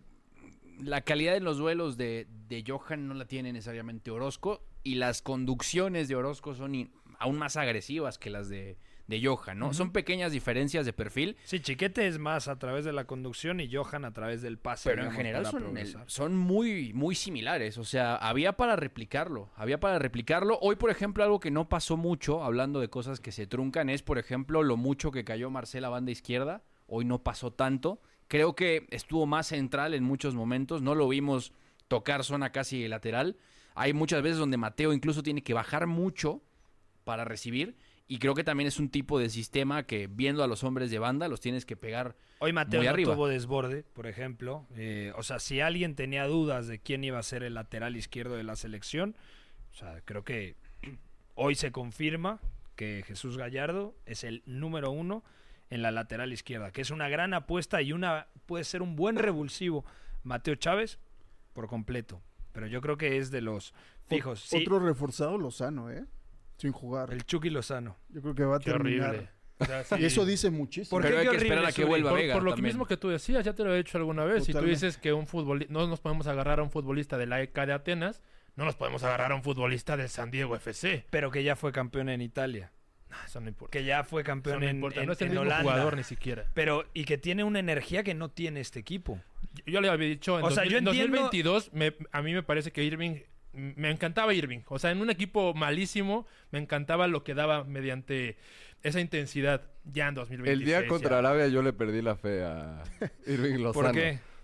la calidad en los duelos de, de Johan no la tiene necesariamente Orozco y las conducciones de Orozco son in- aún más agresivas que las de, de Johan, ¿no? Ujú. Son pequeñas diferencias de perfil, Sí, Chiquete es más a través de la conducción y Johan a través del pase. pero en digamos, general para son, el- progresar. son muy, muy similares. O sea, había para replicarlo. Había para replicarlo. Hoy, por ejemplo, algo que no pasó mucho, hablando de cosas que se truncan, es, por ejemplo, lo mucho que cayó Marcel a banda izquierda. Hoy no pasó tanto. Creo que estuvo más central en muchos momentos. No lo vimos tocar zona casi lateral. Hay muchas veces donde Mateo incluso tiene que bajar mucho para recibir. Y creo que también es un tipo de sistema que, viendo a los hombres de banda, los tienes que pegar. Hoy Mateo muy no arriba. tuvo desborde, por ejemplo. Eh, o sea, si alguien tenía dudas de quién iba a ser el lateral izquierdo de la selección, o sea, creo que hoy se confirma que Jesús Gallardo es el número uno en la lateral izquierda, que es una gran apuesta y una puede ser un buen revulsivo. Mateo Chávez, por completo. Pero yo creo que es de los fijos. Sí, Otro reforzado, Lozano, ¿eh? Sin jugar. el Chucky Lozano. Yo creo que va a Qué terminar. horrible. O sea, sí. Y eso dice muchísimo. ¿Por Pero qué? hay Qué que esperar horrible, a que Zuri. vuelva Por, Vega por lo también. mismo que tú decías, ya te lo he dicho alguna vez. Si tú Totalmente. dices que un futbolista, no nos podemos agarrar a un futbolista de la E K de Atenas, no nos podemos agarrar a un futbolista del San Diego F C. Pero que ya fue campeón en Italia. Nah, eso no importa. Que ya fue Eso campeón no en, importa. en- No es el en mismo Holanda. jugador ni siquiera. Pero, y que tiene una energía que no tiene este equipo. Yo, yo le había dicho, en, O sea, dos mil yo en entiendo- dos mil veintidós, me- a mí me parece que Irving, me encantaba Irving. O sea, en un equipo malísimo, me encantaba lo que daba mediante esa intensidad ya en dos mil veintiséis. El día contra ya. Arabia yo le perdí la fe a Irving Lozano. ¿Por qué?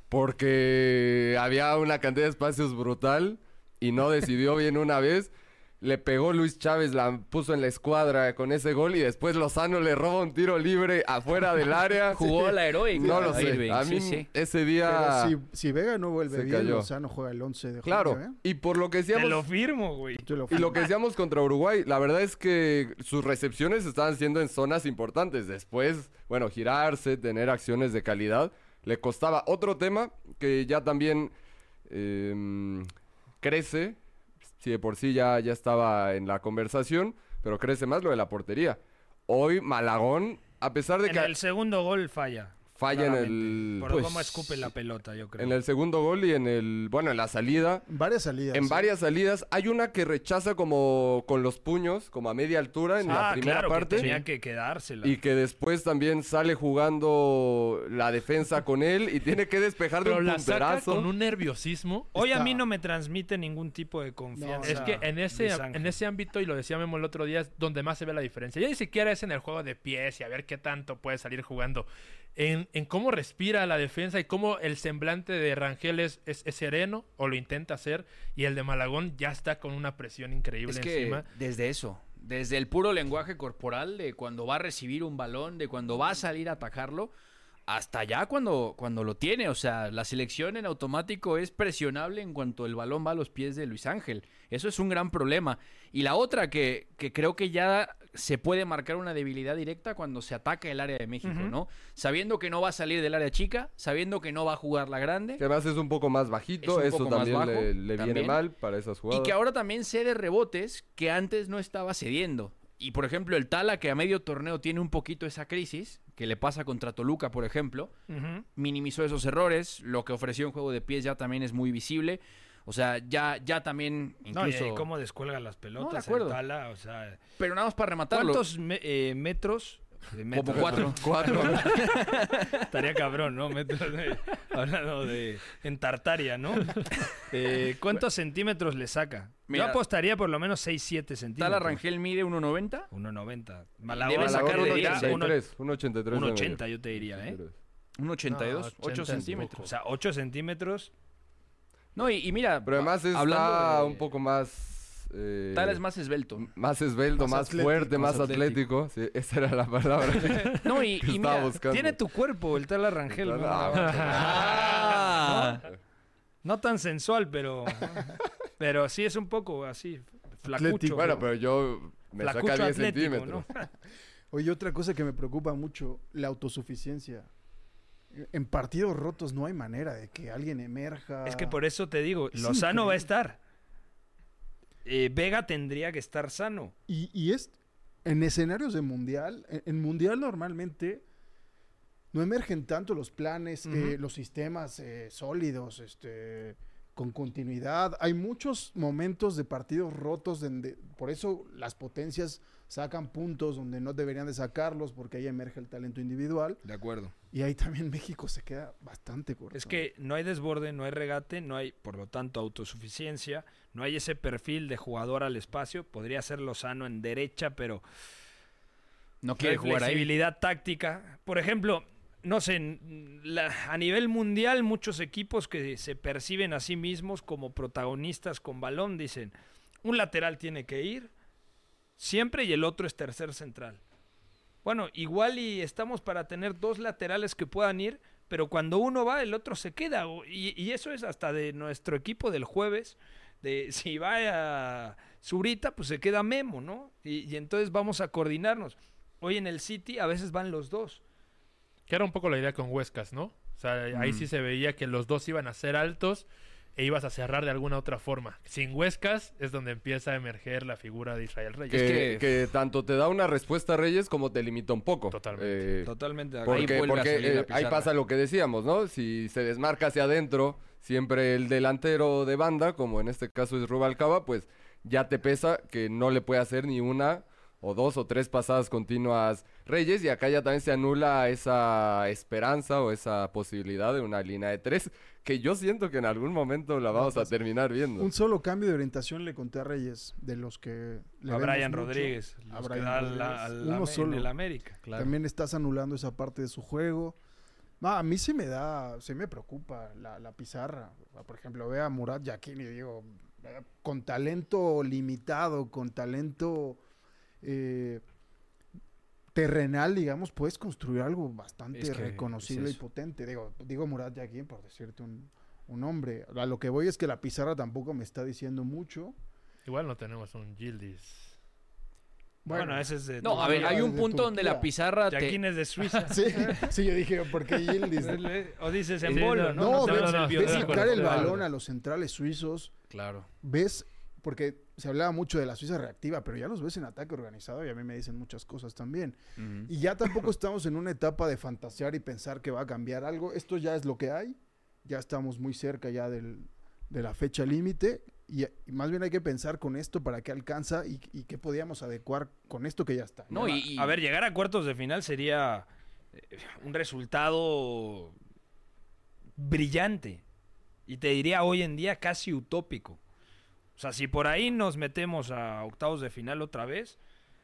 porque había una cantidad de espacios brutal y no decidió bien una vez. Le pegó Luis Chávez, la puso en la escuadra con ese gol y después Lozano le roba un tiro libre afuera del área. Jugó a la heroica. No lo sé. Irving, A mí sí, sí. ese día... Pero si, si Vega no vuelve se bien, cayó. Lozano juega el once de Claro, junio, ¿eh? y por lo que Te decíamos... lo firmo, güey. Te lo Y lo que decíamos contra Uruguay, la verdad es que sus recepciones estaban siendo en zonas importantes. Después, bueno, girarse, tener acciones de calidad, le costaba. Otro tema que ya también eh, crece, si de por sí ya, ya estaba en la conversación, pero crece más lo de la portería. Hoy Malagón, a pesar de En que el segundo gol falla. falla en claramente, el... Por pues, cómo escupe la pelota, yo creo. en el segundo gol y en el... Bueno, en la salida... Varias salidas. En ¿eh? varias salidas. Hay una que rechaza como con los puños, como a media altura en la ah, primera claro, parte. que tenía que quedársela. Y que después también sale jugando la defensa con él y tiene que despejar de Pero un la saca punterazo. con un nerviosismo. Hoy a está- mí no me transmite ningún tipo de confianza. Es que en ese, Luis Ángel. en ese ámbito, y lo decía Memo el otro día, es donde más se ve la diferencia. Ya ni siquiera es en el juego de pies y a ver qué tanto puede salir jugando. En, en cómo respira la defensa y cómo el semblante de Rangel es, es, es sereno, o lo intenta hacer, y el de Malagón ya está con una presión increíble Es que encima. desde eso, desde el puro lenguaje corporal, de cuando va a recibir un balón, de cuando va a salir a atajarlo, hasta ya cuando, cuando lo tiene. O sea, la selección en automático es presionable en cuanto el balón va a los pies de Luis Ángel. Eso es un gran problema. Y la otra que, que creo que ya se puede marcar una debilidad directa cuando se ataca el área de México, Ujú. ¿no? Sabiendo que no va a salir del área chica, sabiendo que no va a jugar la grande. Que además es un poco más bajito. Es un Eso poco más también bajo, le, le viene también. mal para esas Y jugadas. que ahora también cede rebotes que antes no estaba cediendo. Y por ejemplo, el Tala, que a medio torneo tiene un poquito esa crisis, que le pasa contra Toluca, por ejemplo, Ujú. minimizó esos errores. Lo que ofreció en juego de pies ya también es muy visible. O sea, ya, ya también No, y incluso... cómo descuelga las pelotas. No, de el acuerdo. Tala, o sea, Pero nada más para rematarlo. ¿cuántos me- eh, metros? De Como metros, cuatro. Cuatro. Estaría cabrón, ¿no? Metros de- hablando de... En Tartaria, ¿no? Eh, ¿Cuántos centímetros le saca? Mira, Yo apostaría por lo menos seis siete centímetros. Tala Rangel mide uno noventa. uno noventa. Debe Malagón sacar Malagón de uno diez, ochenta y uno- tres, uno ochenta y tres de uno medio. ochenta yo te diría, ¿eh? uno ochenta y dos. No, ocho ochenta es centímetros. O sea, ocho centímetros. No, y, y mira... Pero además a- está hablando de- un poco más... eh, Tala es más esbelto. más esbelto, Más más, atlético, fuerte, más más atlético. atlético. Sí, esa era la palabra que No, y, y estaba mira... buscando. Tiene tu cuerpo, el Tala Rangel. ¿no? Ah. No tan sensual, pero... Pero sí es un poco así, flacucho. Atlético. Bueno, pero yo me Flacucho saca diez atlético, centímetros. ¿no? Oye, otra cosa que me preocupa mucho, la autosuficiencia. En partidos rotos no hay manera de que alguien emerja. Es que por eso te digo, Es Lozano va a increíble. estar. Eh, Vega tendría que estar sano. Y, y es en escenarios de mundial, en, en mundial normalmente no emergen tanto los planes, Ujú. eh, los sistemas eh, sólidos, este, con continuidad. Hay muchos momentos de partidos rotos, donde, por eso las potencias sacan puntos donde no deberían de sacarlos, porque ahí emerge el talento individual. De acuerdo. Y ahí también México se queda bastante corto. Es que no hay desborde, no hay regate, no hay, por lo tanto, autosuficiencia, no hay ese perfil de jugador al espacio. Podría ser Lozano en derecha, pero No no hay quiere jugar ahí. flexibilidad táctica. Por ejemplo, no sé, en la- a nivel mundial, muchos equipos que se perciben a sí mismos como protagonistas con balón dicen, un lateral tiene que ir siempre y el otro es tercer central. Bueno, igual y estamos para tener dos laterales que puedan ir, pero cuando uno va, el otro se queda. o- Y, y eso es hasta de nuestro equipo del jueves. De si va a Zurita, pues se queda Memo, ¿no? Y, y entonces vamos a coordinarnos. Hoy en el City a veces van los dos. Que era un poco la idea con Huescas, ¿no? O sea, ahí sí se veía que los dos iban a ser altos e ibas a cerrar de alguna otra forma. Sin Huescas es donde empieza a emerger la figura de Israel Reyes. Que, Es que- que tanto te da una respuesta Reyes como te limita un poco. Totalmente. Eh, Totalmente de acuerdo. Ahí Porque, vuelve a porque, salir la eh, ahí pizarra. pasa lo que decíamos, ¿no? Si se desmarca hacia adentro, siempre el delantero de banda, como en este caso es Rubalcaba, pues ya te pesa que no le puede hacer ni una o dos o tres pasadas continuas Reyes, y acá ya también se anula esa esperanza o esa posibilidad de una línea de tres, que yo siento que en algún momento la vamos a terminar viendo. Un solo cambio de orientación le conté a Reyes, de los que le a vemos Brian mucho. Rodríguez, A los que Brian da Rodríguez. la- al- Uno en solo. el América. También estás anulando esa parte de su juego. No, a mí sí me da, sí me preocupa la, la pizarra. Por ejemplo, ve a Murat Yakin y digo, eh, con talento limitado, con talento eh, terrenal, digamos, puedes construir algo bastante Es que reconocible es y eso. potente. Digo, digo Murat Yakin por decirte un, un nombre. A lo que voy es que la pizarra tampoco me está diciendo mucho. Igual no tenemos un Yildiz. Bueno, ese es de... No, a ver, hay un de punto donde la Turquía. pizarra te... Yaquín es de Suiza. Sí, sí, yo dije, ¿por qué Yildiz? O dices en Sí, bolo, ¿no? No, no, ves, no, no, ves yo estoy de sacar acuerdo, el estoy de balón acuerdo. a los centrales suizos. Claro. Ves, porque se hablaba mucho de la Suiza reactiva, pero ya los ves en ataque organizado y a mí me dicen muchas cosas también. Ujú. Y ya tampoco estamos en una etapa de fantasear y pensar que va a cambiar algo. Esto ya es lo que hay. Ya estamos muy cerca ya del, de la fecha límite. Y, y más bien hay que pensar con esto para qué alcanza y, y qué podíamos adecuar con esto que ya está. No, y, y- A ver, llegar a cuartos de final sería eh, un resultado brillante. Y te diría hoy en día casi utópico. O sea, si por ahí nos metemos a octavos de final otra vez,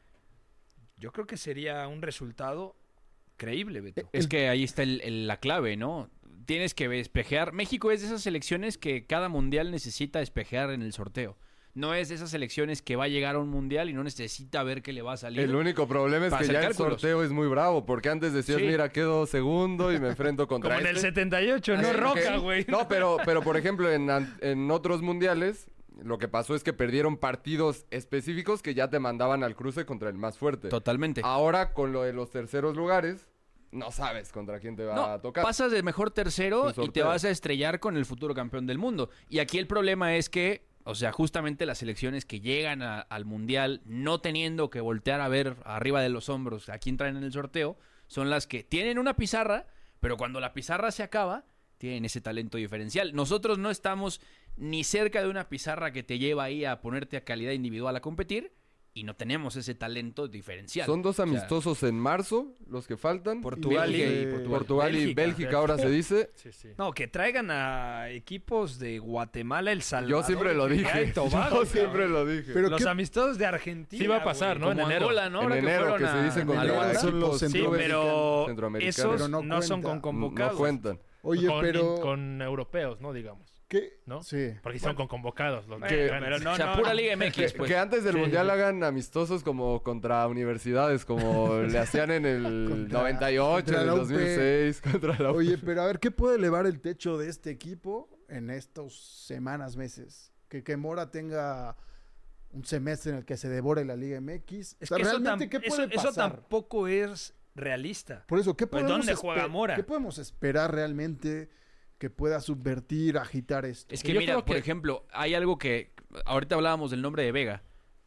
yo creo que sería un resultado creíble, Beto. es que ahí está el- el- la clave, ¿no? Tienes que espejear. México es de esas selecciones que cada mundial necesita espejear en el sorteo. No es de esas selecciones que va a llegar a un mundial y no necesita ver qué le va a salir. El único problema es Para que hacer ya el cálculos. sorteo es muy bravo, porque antes decías, Sí. mira, quedo segundo y me enfrento contra Como en el este. setenta y ocho, no Así Roca, que- güey. No, pero, pero por ejemplo, en, an- en otros mundiales, lo que pasó es que perdieron partidos específicos que ya te mandaban al cruce contra el más fuerte. Totalmente. Ahora, con lo de los terceros lugares, no sabes contra quién te va No, a tocar. pasas de mejor tercero Es un y te sorteo. vas a estrellar con el futuro campeón del mundo. Y aquí el problema es que, o sea, justamente las selecciones que llegan a- al mundial no teniendo que voltear a ver arriba de los hombros a quién traen en el sorteo, son las que tienen una pizarra, pero cuando la pizarra se acaba, tienen ese talento diferencial. Nosotros no estamos ni cerca de una pizarra que te lleva ahí a ponerte a calidad individual a competir y no tenemos ese talento diferencial. Son dos O sea, amistosos en marzo, los que faltan. Portugal y, Bélgica y Portugal. Portugal y Bélgica. Bélgica ahora se dice. Sí, sí. No, que traigan a equipos de Guatemala, El Salvador. Yo siempre lo Trinidad dije. y Tobago, Yo siempre cabrón. lo dije. Pero Los ¿qué- amistosos de Argentina. Sí va a pasar, güey. ¿no? En como enero. Angola, ¿no? En Ahora que enero, fueron que se a- dice en contra enero equipos son los Sí, centroamericanos. pero centroamericanos. esos Pero no no, son cuenta. con convocados. No cuentan. Oye, con, pero... con europeos, ¿no? Digamos. ¿Qué? ¿No? Sí. Porque son con convocados. Los Bueno, mexicanos. pero no, o sea, no, pura no. Liga M X, Que, pues. que antes del Sí, Mundial sí. hagan amistosos como contra universidades, como le hacían en el Contra- noventa y ocho, contra en el la U P. dos mil seis, contra la U P. Oye, pero a ver, ¿qué puede elevar el techo de este equipo en estas semanas, meses? Que, que Mora tenga un semestre en el que se devore la Liga M X. Es O sea, que eso, ¿realmente tam- qué eso- puede eso pasar? tampoco es realista. Por eso, ¿qué Pues, podemos, ¿dónde juega espe- Mora? ¿qué podemos esperar realmente que pueda subvertir, agitar esto? Es Que que yo mira, creo por que- ejemplo, hay algo que ahorita hablábamos del nombre de Vega.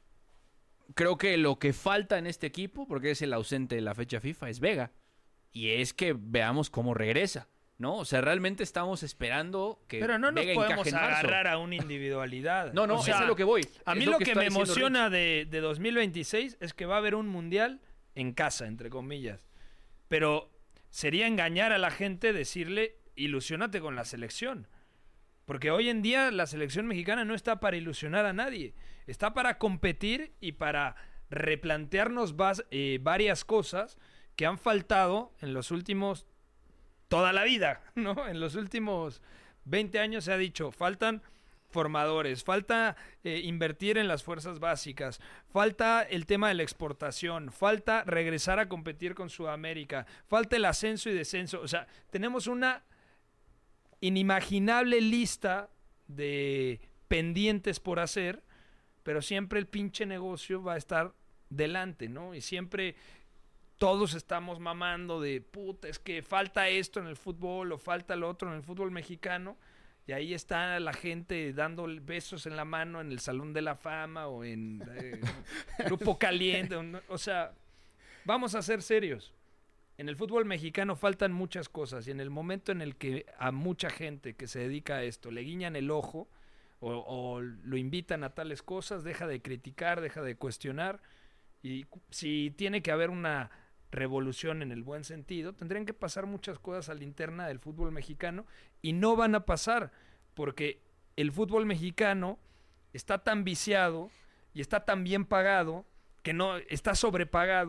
Creo que lo que falta en este equipo, porque es el ausente de la fecha FIFA, es Vega. Y es que veamos cómo regresa, ¿no? O sea, realmente estamos esperando que Pero no nos Vega podemos encaje en marzo. agarrar a una individualidad. No, no, O sea, eso es lo que voy. A mí Es lo, que, está me diciendo emociona de, de dos mil veintiséis es que va a haber un mundial en casa, entre comillas. Pero sería engañar a la gente decirle, ilusiónate con la selección. Porque hoy en día la selección mexicana no está para ilusionar a nadie. Está para competir y para replantearnos vas- eh, varias cosas que han faltado en los últimos... toda la vida, ¿no? En los últimos veinte años se ha dicho, faltan formadores, falta eh, invertir en las fuerzas básicas, falta el tema de la exportación, falta regresar a competir con Sudamérica, falta el ascenso y descenso. O sea, tenemos una inimaginable lista de pendientes por hacer, pero siempre el pinche negocio va a estar delante, ¿no? Y siempre todos estamos mamando de, puta, es que falta esto en el fútbol o falta lo otro en el fútbol mexicano. Y ahí está la gente dando besos en la mano en el Salón de la Fama o en eh, Grupo Caliente. O, o sea, vamos a ser serios. En el fútbol mexicano faltan muchas cosas y en el momento en el que a mucha gente que se dedica a esto le guiñan el ojo o, o lo invitan a tales cosas, deja de criticar, deja de cuestionar. Y cu- si tiene que haber una revolución en el buen sentido, tendrían que pasar muchas cosas a la interna del fútbol mexicano y no van a pasar porque el fútbol mexicano está tan viciado y está tan bien pagado, que no está sobrepagado,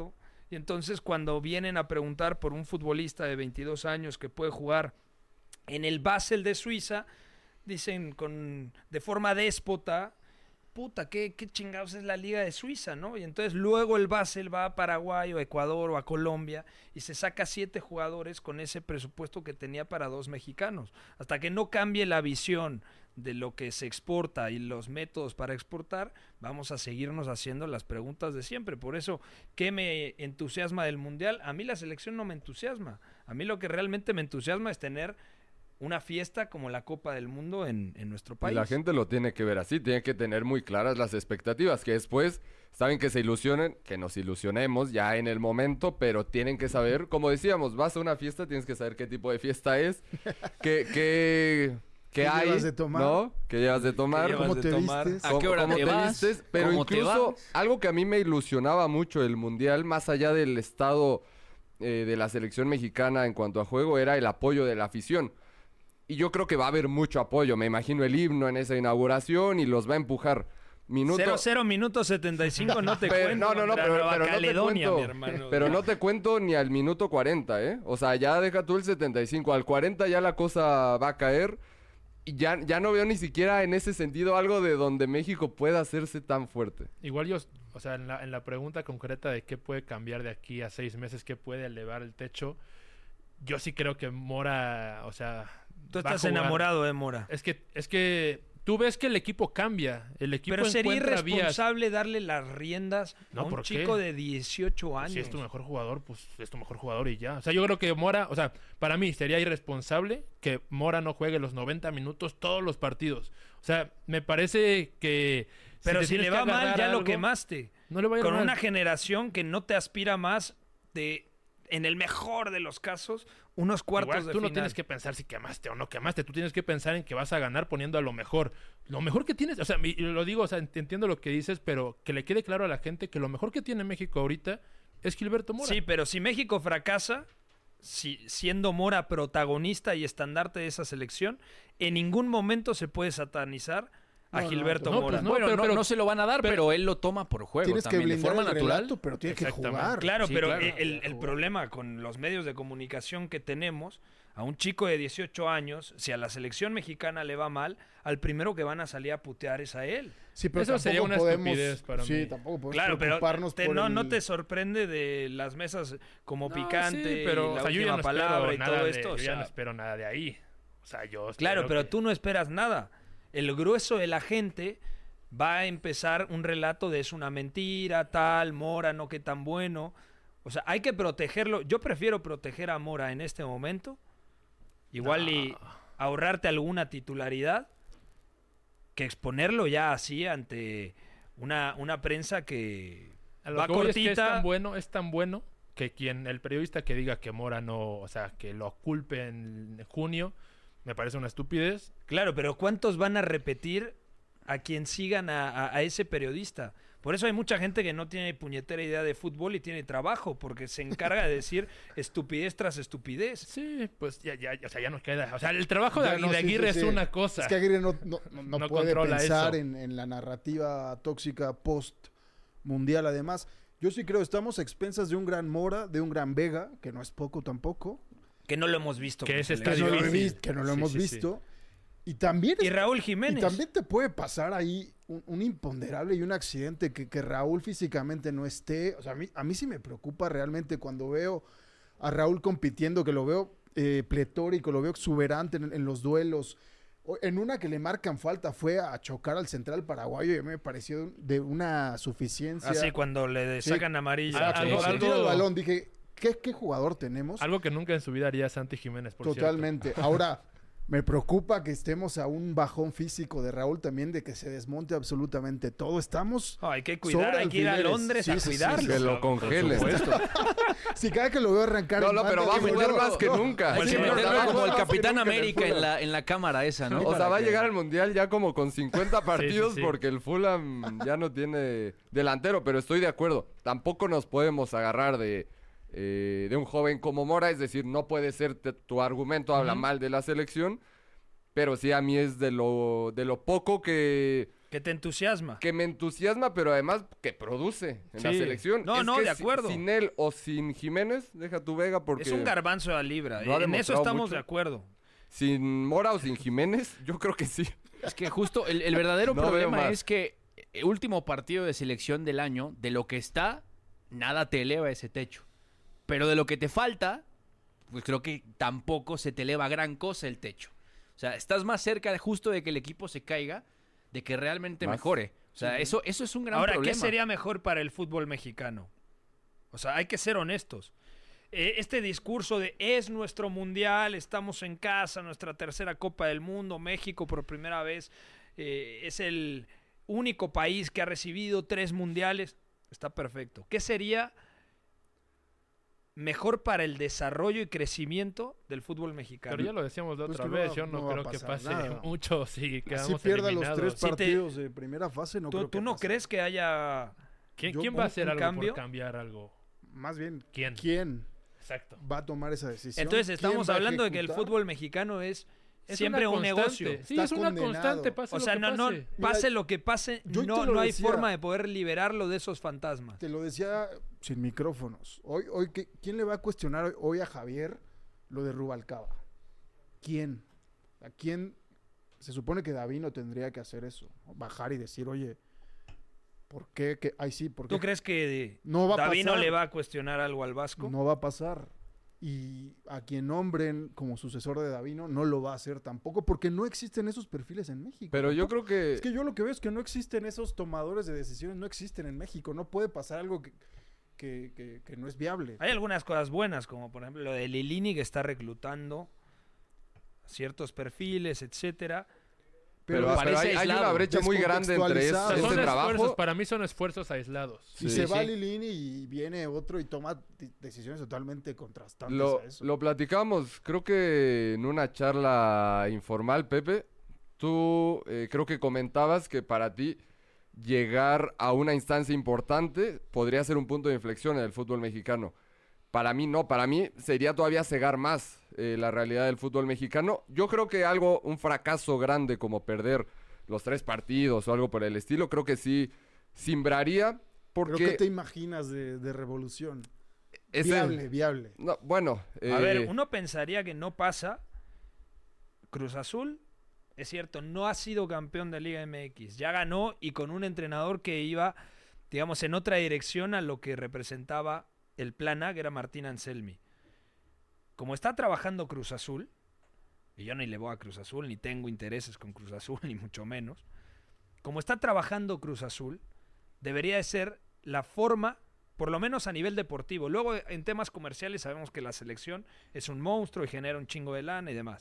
Y entonces cuando vienen a preguntar por un futbolista de veintidós años que puede jugar en el Basel de Suiza, dicen con de forma déspota, puta, ¿qué, qué chingados es la Liga de Suiza, ¿no? Y entonces luego el Basel va a Paraguay o a Ecuador o a Colombia y se saca siete jugadores con ese presupuesto que tenía para dos mexicanos. Hasta que no cambie la visión de lo que se exporta y los métodos para exportar, vamos a seguirnos haciendo las preguntas de siempre. Por eso, ¿qué me entusiasma del Mundial? A mí la selección no me entusiasma. A mí lo que realmente me entusiasma es tener una fiesta como la Copa del Mundo en, en nuestro país. Y la gente lo tiene que ver así, tiene que tener muy claras las expectativas, que después saben que se ilusionen, que nos ilusionemos ya en el momento, pero tienen que saber, como decíamos, vas a una fiesta, tienes que saber qué tipo de fiesta es, qué, qué, qué, ¿Qué hay, llevas de tomar? ¿no? ¿Qué llevas de tomar? ¿Qué llevas ¿Cómo de te tomar? vistes? ¿A qué hora cómo te vas? vistes, pero ¿Cómo te incluso vas? algo que a mí me ilusionaba mucho el Mundial, más allá del estado eh, de la selección mexicana en cuanto a juego, era el apoyo de la afición. Y yo creo que va a haber mucho apoyo. Me imagino el himno en esa inauguración y los va a empujar. Minuto... cero cero minuto setenta y cinco, no te Pero- cuento. no, no, no, contra pero, Nueva pero no te Caledonia, cuento. mi hermano. Pero no te cuento ni al minuto cuarenta, ¿eh? O sea, ya deja tú el setenta y cinco. Al cuarenta ya la cosa va a caer. Y ya, ya no veo ni siquiera en ese sentido algo de donde México pueda hacerse tan fuerte. Igual yo, o sea, en la, en la pregunta concreta de qué puede cambiar de aquí a seis meses, qué puede elevar el techo, yo sí creo que Mora, o sea... Tú va a estás jugar. enamorado de Mora. Es que, es que tú ves que el equipo cambia. El equipo Pero sería encuentra vías. irresponsable darle las riendas No, a un ¿por qué? chico de dieciocho años. Si es tu mejor jugador, pues es tu mejor jugador y ya. O sea, yo creo que Mora, o sea, para mí sería irresponsable que Mora no juegue los noventa minutos todos los partidos. O sea, me parece que... Pero te si le tienes va que mal, agarrar ya lo algo, quemaste. No le va a ir Con mal. una generación que no te aspira más de, en el mejor de los casos, unos cuartos Igual, de tú no final. tienes que pensar si quemaste o no quemaste. Tú tienes que pensar en que vas a ganar poniendo a lo mejor. Lo mejor que tienes, o sea, y lo digo, o sea, ent- entiendo lo que dices, pero que le quede claro a la gente que lo mejor que tiene México ahorita es Gilberto Mora. Sí, pero si México fracasa, si, siendo Mora protagonista y estandarte de esa selección, en ningún momento se puede satanizar a No, no, Gilberto no, Mora. pues no, bueno, pero- no, pero- no se lo van a dar, pero- pero, él lo toma por juego Tienes que también, de blindar forma el natural. relato, pero tienes que Exactamente. jugar. Claro, Sí, pero claro. el, el problema con los medios de comunicación que tenemos, a un chico de dieciocho años, si a la selección mexicana le va mal, al primero que van a salir a putear es a él. Sí, pero Eso tampoco sería una podemos, estupidez para sí, mí. tampoco podemos Claro, pero preocuparnos te- por no, el- no te sorprende de las mesas como No, picante, sí, pero y la o sea, yo ya última no palabra y espero todo nada de- esto. yo o ya sea, no espero nada de ahí. O sea, yo claro, espero pero que- tú no esperas nada. El grueso de la gente va a empezar un relato de es una mentira, tal, Mora, no que tan bueno. O sea, hay que protegerlo. Yo prefiero proteger a Mora en este momento, igual y ahorrarte alguna titularidad, que exponerlo ya así ante una, una prensa que A lo va que voy es que es cortita. tan bueno, es tan bueno que quien, el periodista que diga que Mora no, o sea, que lo culpe en junio, me parece una estupidez. Claro, pero ¿cuántos van a repetir a quien sigan a, a- a ese periodista? Por eso hay mucha gente que no tiene puñetera idea de fútbol y tiene trabajo, porque se encarga de decir estupidez tras estupidez. Sí, pues ya, ya, o sea, ya nos queda. O sea, el trabajo de, Ya, no, de sí, Aguirre sí, es sí. una cosa. Es que Aguirre no, no, no- no No puede controla pensar eso. en, en la narrativa tóxica post-mundial. Además, yo sí creo, estamos a expensas de un gran Mora, de un gran Vega, que no es poco tampoco, Que no lo hemos visto. Que con ese que está no lo, he difícil. vis- que no lo Sí, hemos sí, sí. visto. Y también, Y es- Raúl y Jiménez. también te puede pasar ahí un, un imponderable y un accidente que, que Raúl físicamente no esté. O sea, a mí, a mí sí me preocupa realmente cuando veo a Raúl compitiendo, que lo veo eh, pletórico, lo veo exuberante en, en los duelos. O- En una que le marcan falta fue a chocar al central paraguayo y a mí me pareció de una suficiencia. Así cuando le Sí. sacan amarilla. Ah, Exacto. algo- Cuando tira algo- el balón dije, ¿qué, qué jugador tenemos? Algo que nunca en su vida haría Santi Jiménez, por Totalmente. Ahora, me preocupa que estemos a un bajón físico de Raúl también, de que se desmonte absolutamente todo. Estamos... No, hay que cuidar, Sobre hay que ir a alfileres. Londres Sí, a sí, sí, cuidarlo. sí. Que lo Por congelen. supuesto. Si cada que lo veo arrancar... No, en no, pero banda, va a digo, jugar yo- más que no. nunca. Hay Sí, que pero meterlo trabajo como el más que Capitán nunca en el América en Fulham. la, en la cámara esa, ¿no? O sea, Para va a que- llegar al Mundial ya como con cincuenta partidos sí. porque el Fulham ya no tiene delantero, pero estoy de acuerdo. Tampoco nos podemos agarrar de, eh, de un joven como Mora, es decir, no puede ser te- tu argumento, habla Ujú. mal de la selección, pero sí a mí es de lo, de lo poco que, Que te entusiasma. que me entusiasma, pero además que produce en la Sí. selección. No, Es no, que de si- acuerdo. Sin él o sin Jiménez, deja tu Vega porque... Es un garbanzo a libra. no ha en eso demostrado estamos mucho. de acuerdo. Sin Mora o sin Jiménez, yo creo que sí. Es que justo el, el verdadero No veo problema más. es que el último partido de selección del año, de lo que está, nada te eleva ese techo. Pero de lo que te falta, pues creo que tampoco se te eleva gran cosa el techo. O sea, estás más cerca de justo de que el equipo se caiga, de que realmente Más. mejore. O sea, eso, eso es un gran Ahora, problema. ¿qué sería mejor para el fútbol mexicano? O sea, hay que ser honestos. Eh, este discurso de es nuestro mundial, estamos en casa, nuestra tercera Copa del Mundo, México por primera vez eh, es el único país que ha recibido tres mundiales, está perfecto. ¿Qué sería mejor para el desarrollo y crecimiento del fútbol mexicano? Pero ya lo decíamos la Pues otra que no vez, va- yo no, no va a creo que pasar pase nada. mucho si Así quedamos pierda los eliminados. tres Si te- partidos de primera fase, no ¿Tú, creo tú que no pase. crees que haya... ¿Quién, Yo- quién va a un- hacer un algo cambio? por cambiar algo? Más bien, ¿Quién? ¿quién Exacto. va a tomar esa decisión? Entonces ¿Quién estamos va a hablando de que el ejecutar? fútbol mexicano es, Es siempre una un constante. negocio. Sí, Está es una condenado. constante, pase O sea, lo que no, no, pase. pase Mira, lo que pase, yo te no, lo no hay decía. forma de poder liberarlo de esos fantasmas. Te lo decía sin micrófonos. Hoy, hoy, ¿qué- ¿quién le va a cuestionar hoy, hoy a Javier lo de Rubalcaba? ¿Quién? ¿A quién? Se supone que Davino tendría que hacer eso. Bajar y decir, oye, ¿por qué? ¿Qué? Ay, sí, ¿por qué? ¿Tú crees que No va a Davino pasar. le va a cuestionar algo al Vasco? No va a pasar. Y a quien nombren como sucesor de Davino no lo va a hacer tampoco porque no existen esos perfiles en México. Pero yo Tampoco. creo que... Es que yo lo que veo es que no existen esos tomadores de decisiones, no existen en México. No puede pasar algo que, que, que- que no es viable. Hay algunas cosas buenas, como por ejemplo lo de Lilini, que está reclutando ciertos perfiles, etcétera. Pero, Pero pero parece hay, hay una aislado, brecha muy grande entre es- descontextualizado. O sea, este son trabajo... esfuerzos, para mí son esfuerzos aislados. Si Sí, se sí. va Lilini y viene otro y toma de- decisiones totalmente contrastantes Lo, a eso. lo platicamos, creo que en una charla informal, Pepe, tú eh, creo que comentabas que para ti llegar a una instancia importante podría ser un punto de inflexión en el fútbol mexicano. Para mí no, para mí sería todavía cegar más eh, la realidad del fútbol mexicano. Yo creo que algo, un fracaso grande como perder los tres partidos o algo por el estilo, creo que sí simbraría ¿Pero porque qué te imaginas de, de revolución? ese- Viable, viable. no, bueno, A eh, ver, uno pensaría que no pasa. Cruz Azul, es cierto, no ha sido campeón de Liga M X. Ya ganó y con un entrenador que iba, digamos, en otra dirección a lo que representaba el plan A, que era Martín Anselmi. Como está trabajando Cruz Azul, y yo ni le voy a Cruz Azul, ni tengo intereses con Cruz Azul, ni mucho menos. Como está trabajando Cruz Azul, debería de ser la forma, por lo menos a nivel deportivo. Luego, en temas comerciales, sabemos que la selección es un monstruo y genera un chingo de lana y demás.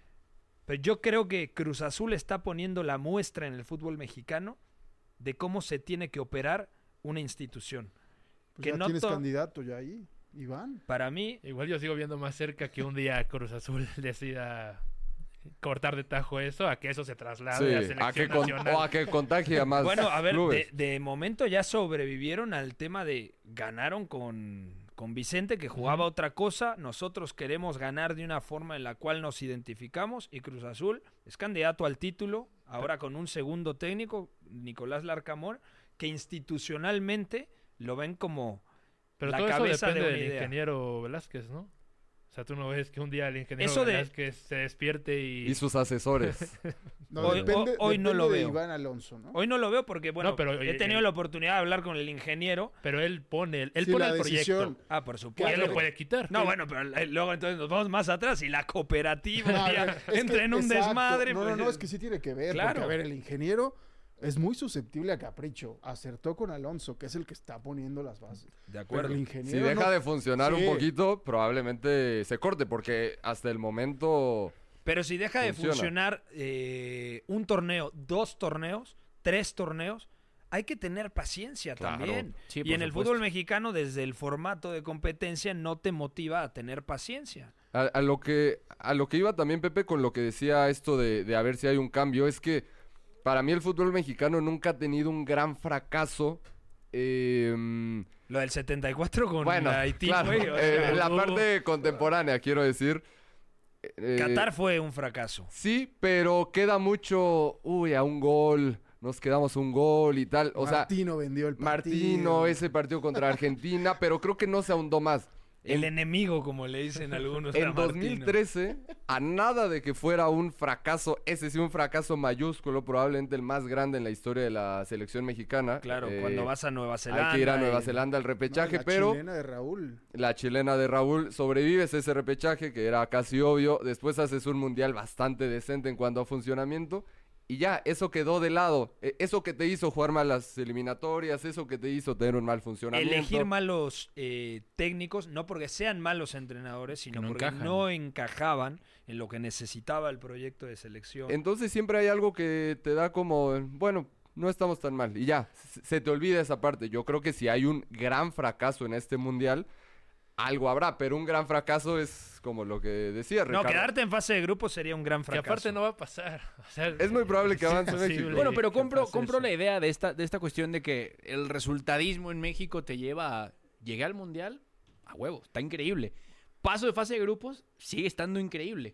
Pero yo creo que Cruz Azul está poniendo la muestra en el fútbol mexicano de cómo se tiene que operar una institución. Pues que ya no tienes to- candidato ya ahí, Iván. Para mí, Igual yo sigo viendo más cerca que un día Cruz Azul decida cortar de tajo eso, a que eso se traslade sí, a a que selección con- nacional. o a que contagie a más bueno, a ver, de, clubes. de momento ya sobrevivieron al tema de ganaron con, con Vicente, que jugaba Ujú. otra cosa. Nosotros queremos ganar de una forma en la cual nos identificamos y Cruz Azul es candidato al título, ahora con un segundo técnico, Nicolás Larcamón, que institucionalmente lo ven como Pero la todo eso cabeza de depende una del idea. ingeniero Velázquez, ¿no? O sea, tú no ves que un día el ingeniero Eso de- Velázquez se despierte y... Y sus asesores. No, Hoy- depende, hoy no depende lo de veo. Iván Alonso, ¿no? Hoy no lo veo porque, bueno, No, pero, he oye, tenido eh, la oportunidad de hablar con el ingeniero. Pero él pone, el- él Sí, pone la el decisión. proyecto. Ah, por Y supuesto. él lo puede quitar. No, bueno, pero eh, luego entonces nos vamos más atrás y la cooperativa No, ya es que- entra en un exacto. desmadre. No, pues, no, no, es que sí tiene que ver. Claro. Porque, a ver, el ingeniero es muy susceptible a capricho. Acertó con Alonso, que es el que está poniendo las bases. De Pero acuerdo. el Si ingeniero deja no- de funcionar Sí. un poquito, probablemente se corte, porque hasta el momento... Pero si deja de Funciona. funcionar eh, un torneo, dos torneos, tres torneos, hay que tener paciencia Claro. también. Sí, y por en el supuesto. fútbol mexicano, desde el formato de competencia, no te motiva a tener paciencia. A, a lo que, a lo que iba también, Pepe, con lo que decía esto de, de a ver si hay un cambio, es que para mí el fútbol mexicano nunca ha tenido un gran fracaso. eh, Lo del setenta y cuatro con bueno, Haití, claro, güey, o eh, sea, la hubo- parte contemporánea, quiero decir. eh, Qatar fue un fracaso. Sí, pero queda mucho, uy, a un gol, nos quedamos un gol y tal. O Martino sea, vendió el partido. Martino, ese partido contra Argentina, pero creo que no se ahondó más. El En- enemigo, como le dicen algunos. a En Martino. dos mil trece, a nada de que fuera un fracaso, ese sí un fracaso mayúsculo, probablemente el más grande en la historia de la selección mexicana. Claro, Eh, cuando vas a Nueva Zelanda. Hay que ir a Nueva y- Zelanda al No, repechaje, la pero chilena de Raúl. la chilena de Raúl sobrevives ese repechaje, que era casi obvio. Después haces un mundial bastante decente en cuanto a funcionamiento. Y ya, eso quedó de lado. E- Eso que te hizo jugar mal las eliminatorias, eso que te hizo tener un mal funcionamiento. Elegir malos eh, técnicos, no porque sean malos entrenadores, sino no porque encajan. no encajaban en lo que necesitaba el proyecto de selección. Entonces siempre hay algo que te da como, bueno, no estamos tan mal. Y ya, se se te olvida esa parte. Yo creo que si hay un gran fracaso en este mundial, algo habrá. Pero un gran fracaso es como lo que decía no, Ricardo. quedarte en fase de grupo sería un gran Que fracaso. aparte no va a pasar. O sea, Es muy probable que es avance imposible México. Bueno, pero que compro, pase compro eso. la idea de esta, de esta cuestión de que el resultadismo en México te lleva a llegar al Mundial a huevo. Está increíble. Paso de fase de grupos sigue estando increíble.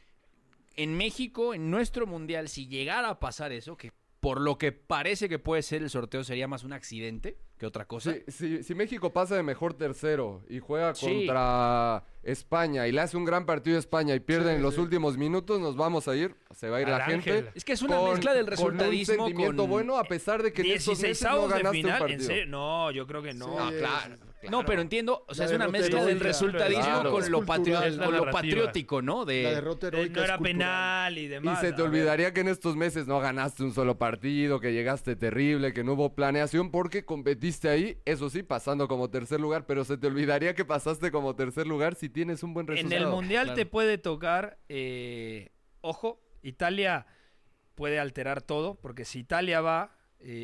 En México, en nuestro Mundial, si llegara a pasar eso, que por lo que parece que puede ser el sorteo sería más un accidente que otra cosa. Sí, si, si México pasa de mejor tercero y juega Sí. contra España y le hace un gran partido a España y pierde Sí, en los sí. últimos minutos, nos vamos a ir, se va a ir Al la Ángel. gente. Es que es una con- mezcla del con un resultadismo sentimiento con... bueno, a pesar de que en estos meses no dieciseisavos de ganaste un final, ¿en partido. serio? No, yo creo que no. Sí. Ah, claro, No, pero entiendo, o sea, La es una derrota mezcla del heroica. resultadismo Claro. con, Es lo, patrio- cultural. Es la con lo narrativa. patriótico, ¿no? De, La derrota Eh, heroica no es era cultural. penal y demás. Y se te a ver. olvidaría que en estos meses no ganaste un solo partido, que llegaste terrible, que no hubo planeación porque competiste ahí, eso sí, pasando como tercer lugar, pero se te olvidaría que pasaste como tercer lugar si tienes un buen En resultado. el Mundial Claro. te puede tocar, eh, ojo, Italia puede alterar todo, porque si Italia va,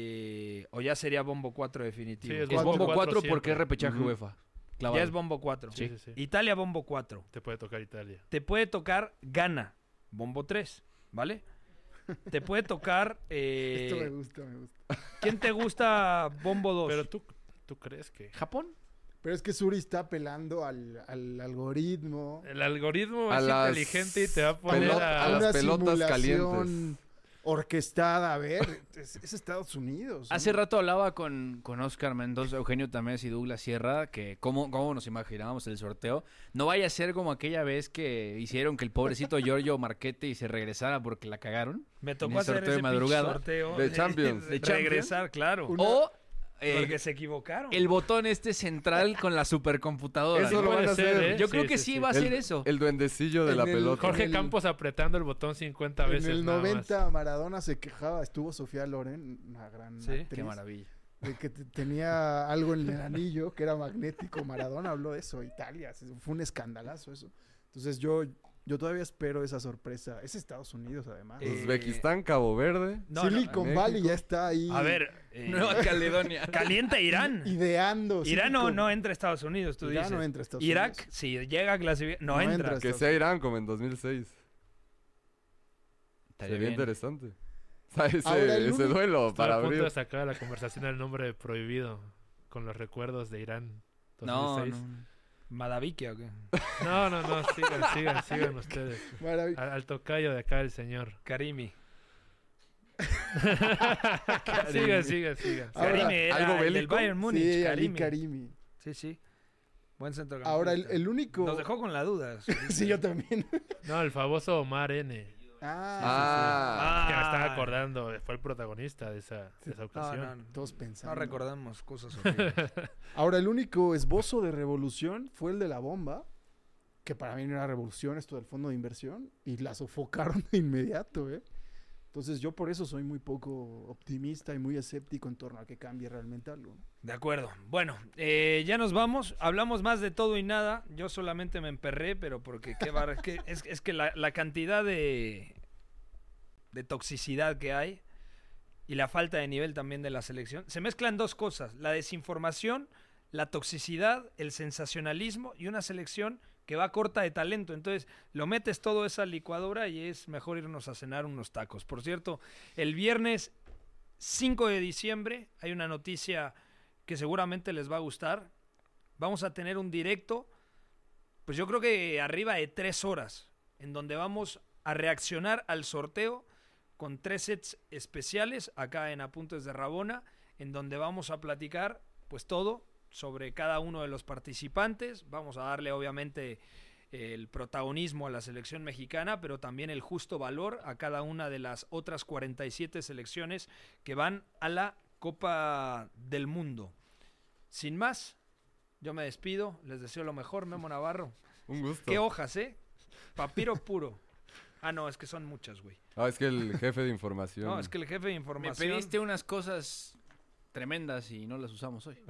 eh, o ya sería bombo cuatro definitivo. Sí, es es Bombo bombo cuatro cuatro porque siempre. es repechaje Ujú. UEFA. ya Clavado. es bombo cuatro. Sí, sí, sí. Italia bombo cuatro. Te puede tocar Italia. Te puede tocar Ghana, bombo tres, ¿vale? Te puede tocar... eh, Esto me gusta, me gusta. ¿Quién te gusta bombo dos? Pero tú, tú crees que... ¿Japón? Pero es que Suri está apelando al, al algoritmo. El algoritmo A es las inteligente y te va a poner pelota- a... a las Una pelotas simulación calientes. orquestada. A ver, es, es Estados Unidos. ¿no? Hace rato hablaba con, con Oscar Mendoza, Eugenio Tamés y Douglas Sierra que cómo, cómo nos imaginábamos el sorteo. No vaya a ser como aquella vez que hicieron que el pobrecito Giorgio Marchetti se regresara porque la cagaron. Me en tocó el hacer sorteo ese de pinche madrugada. sorteo De Champions. de ¿De Champions? regresar, claro. Una- O eh, Porque se equivocaron. el botón este central con la supercomputadora. Eso ¿no? lo van a Puede ser, hacer. ¿eh? Yo Sí, creo que sí, sí, sí. va a El- ser eso. El duendecillo de En la el- pelota. Jorge el- Campos apretando el botón cincuenta veces. En el nada más. noventa Maradona se quejaba, estuvo Sofía Loren, una gran Sí, actriz, Qué maravilla. de que te- tenía algo en el anillo que era magnético. Maradona habló de eso, Italia, se- fue un escandalazo eso. Entonces yo, yo todavía espero esa sorpresa. Es Estados Unidos además. Eh, Uzbekistán, Cabo Verde. No, no, Silicon México. Valley ya está ahí A ver, eh, Nueva Caledonia. calienta Irán. ideando. Irán no, Silicon- no entra a Estados Unidos, tú Irán dices. no entra a Estados Irak, Unidos. si llega a clasificar, no, No entra. entra. Que sea Irán como en dos mil seis. Estaría Sería bien. interesante. O sea, ese, Ahora, el ese único- duelo Estoy para a punto abrir. de sacar a la conversación el nombre prohibido con los recuerdos de Irán No, dos mil seis. no. Madavikia, ¿o qué? No, no, no, sigan, sigan, sigan ustedes. Marav- Al, al tocayo de acá el señor. Karimi. Sigan, sigan, sigan. Ahora, Karimi era ¿algo el del bélico? Bayern Múnich, Sí, Ali Karimi. Karimi. Sí, sí. Buen centrocampista. Ahora, el, el único... Nos dejó con la duda. Sí, yo también. No, el famoso Omar N. Ah, Ah, Que me estaba Ah. acordando, fue el protagonista de esa, de esa No, ocasión. no, no. todos pensando. No recordamos cosas horribles. Ahora, el único esbozo de revolución fue el de la bomba, que para mí no era revolución, esto del fondo de inversión, y la sofocaron de inmediato, ¿eh? Entonces yo por eso soy muy poco optimista y muy escéptico en torno a que cambie realmente algo. ¿no? De acuerdo. Bueno, eh, ya nos vamos. Hablamos más de todo y nada. Yo solamente me emperré, pero porque qué bar- que- es, es que la, la cantidad de, de toxicidad que hay y la falta de nivel también de la selección. Se mezclan dos cosas. La desinformación, la toxicidad, el sensacionalismo y una selección que va corta de talento. Entonces lo metes todo a esa licuadora y es mejor irnos a cenar unos tacos. Por cierto, el viernes cinco de diciembre hay una noticia que seguramente les va a gustar. Vamos a tener un directo, pues yo creo que arriba de tres horas, en donde vamos a reaccionar al sorteo con tres sets especiales acá en Apuntes de Rabona, en donde vamos a platicar pues todo sobre cada uno de los participantes. Vamos a darle obviamente el protagonismo a la selección mexicana, pero también el justo valor a cada una de las otras cuarenta y siete selecciones que van a la Copa del Mundo. Sin más, yo me despido, les deseo lo mejor, Memo Navarro. Un gusto. ¿Qué hojas, eh? Papiro puro. Ah, no, es que son muchas, güey. Ah, es que el jefe de información. No, es que el jefe de Me información... pediste unas cosas tremendas y no las usamos hoy.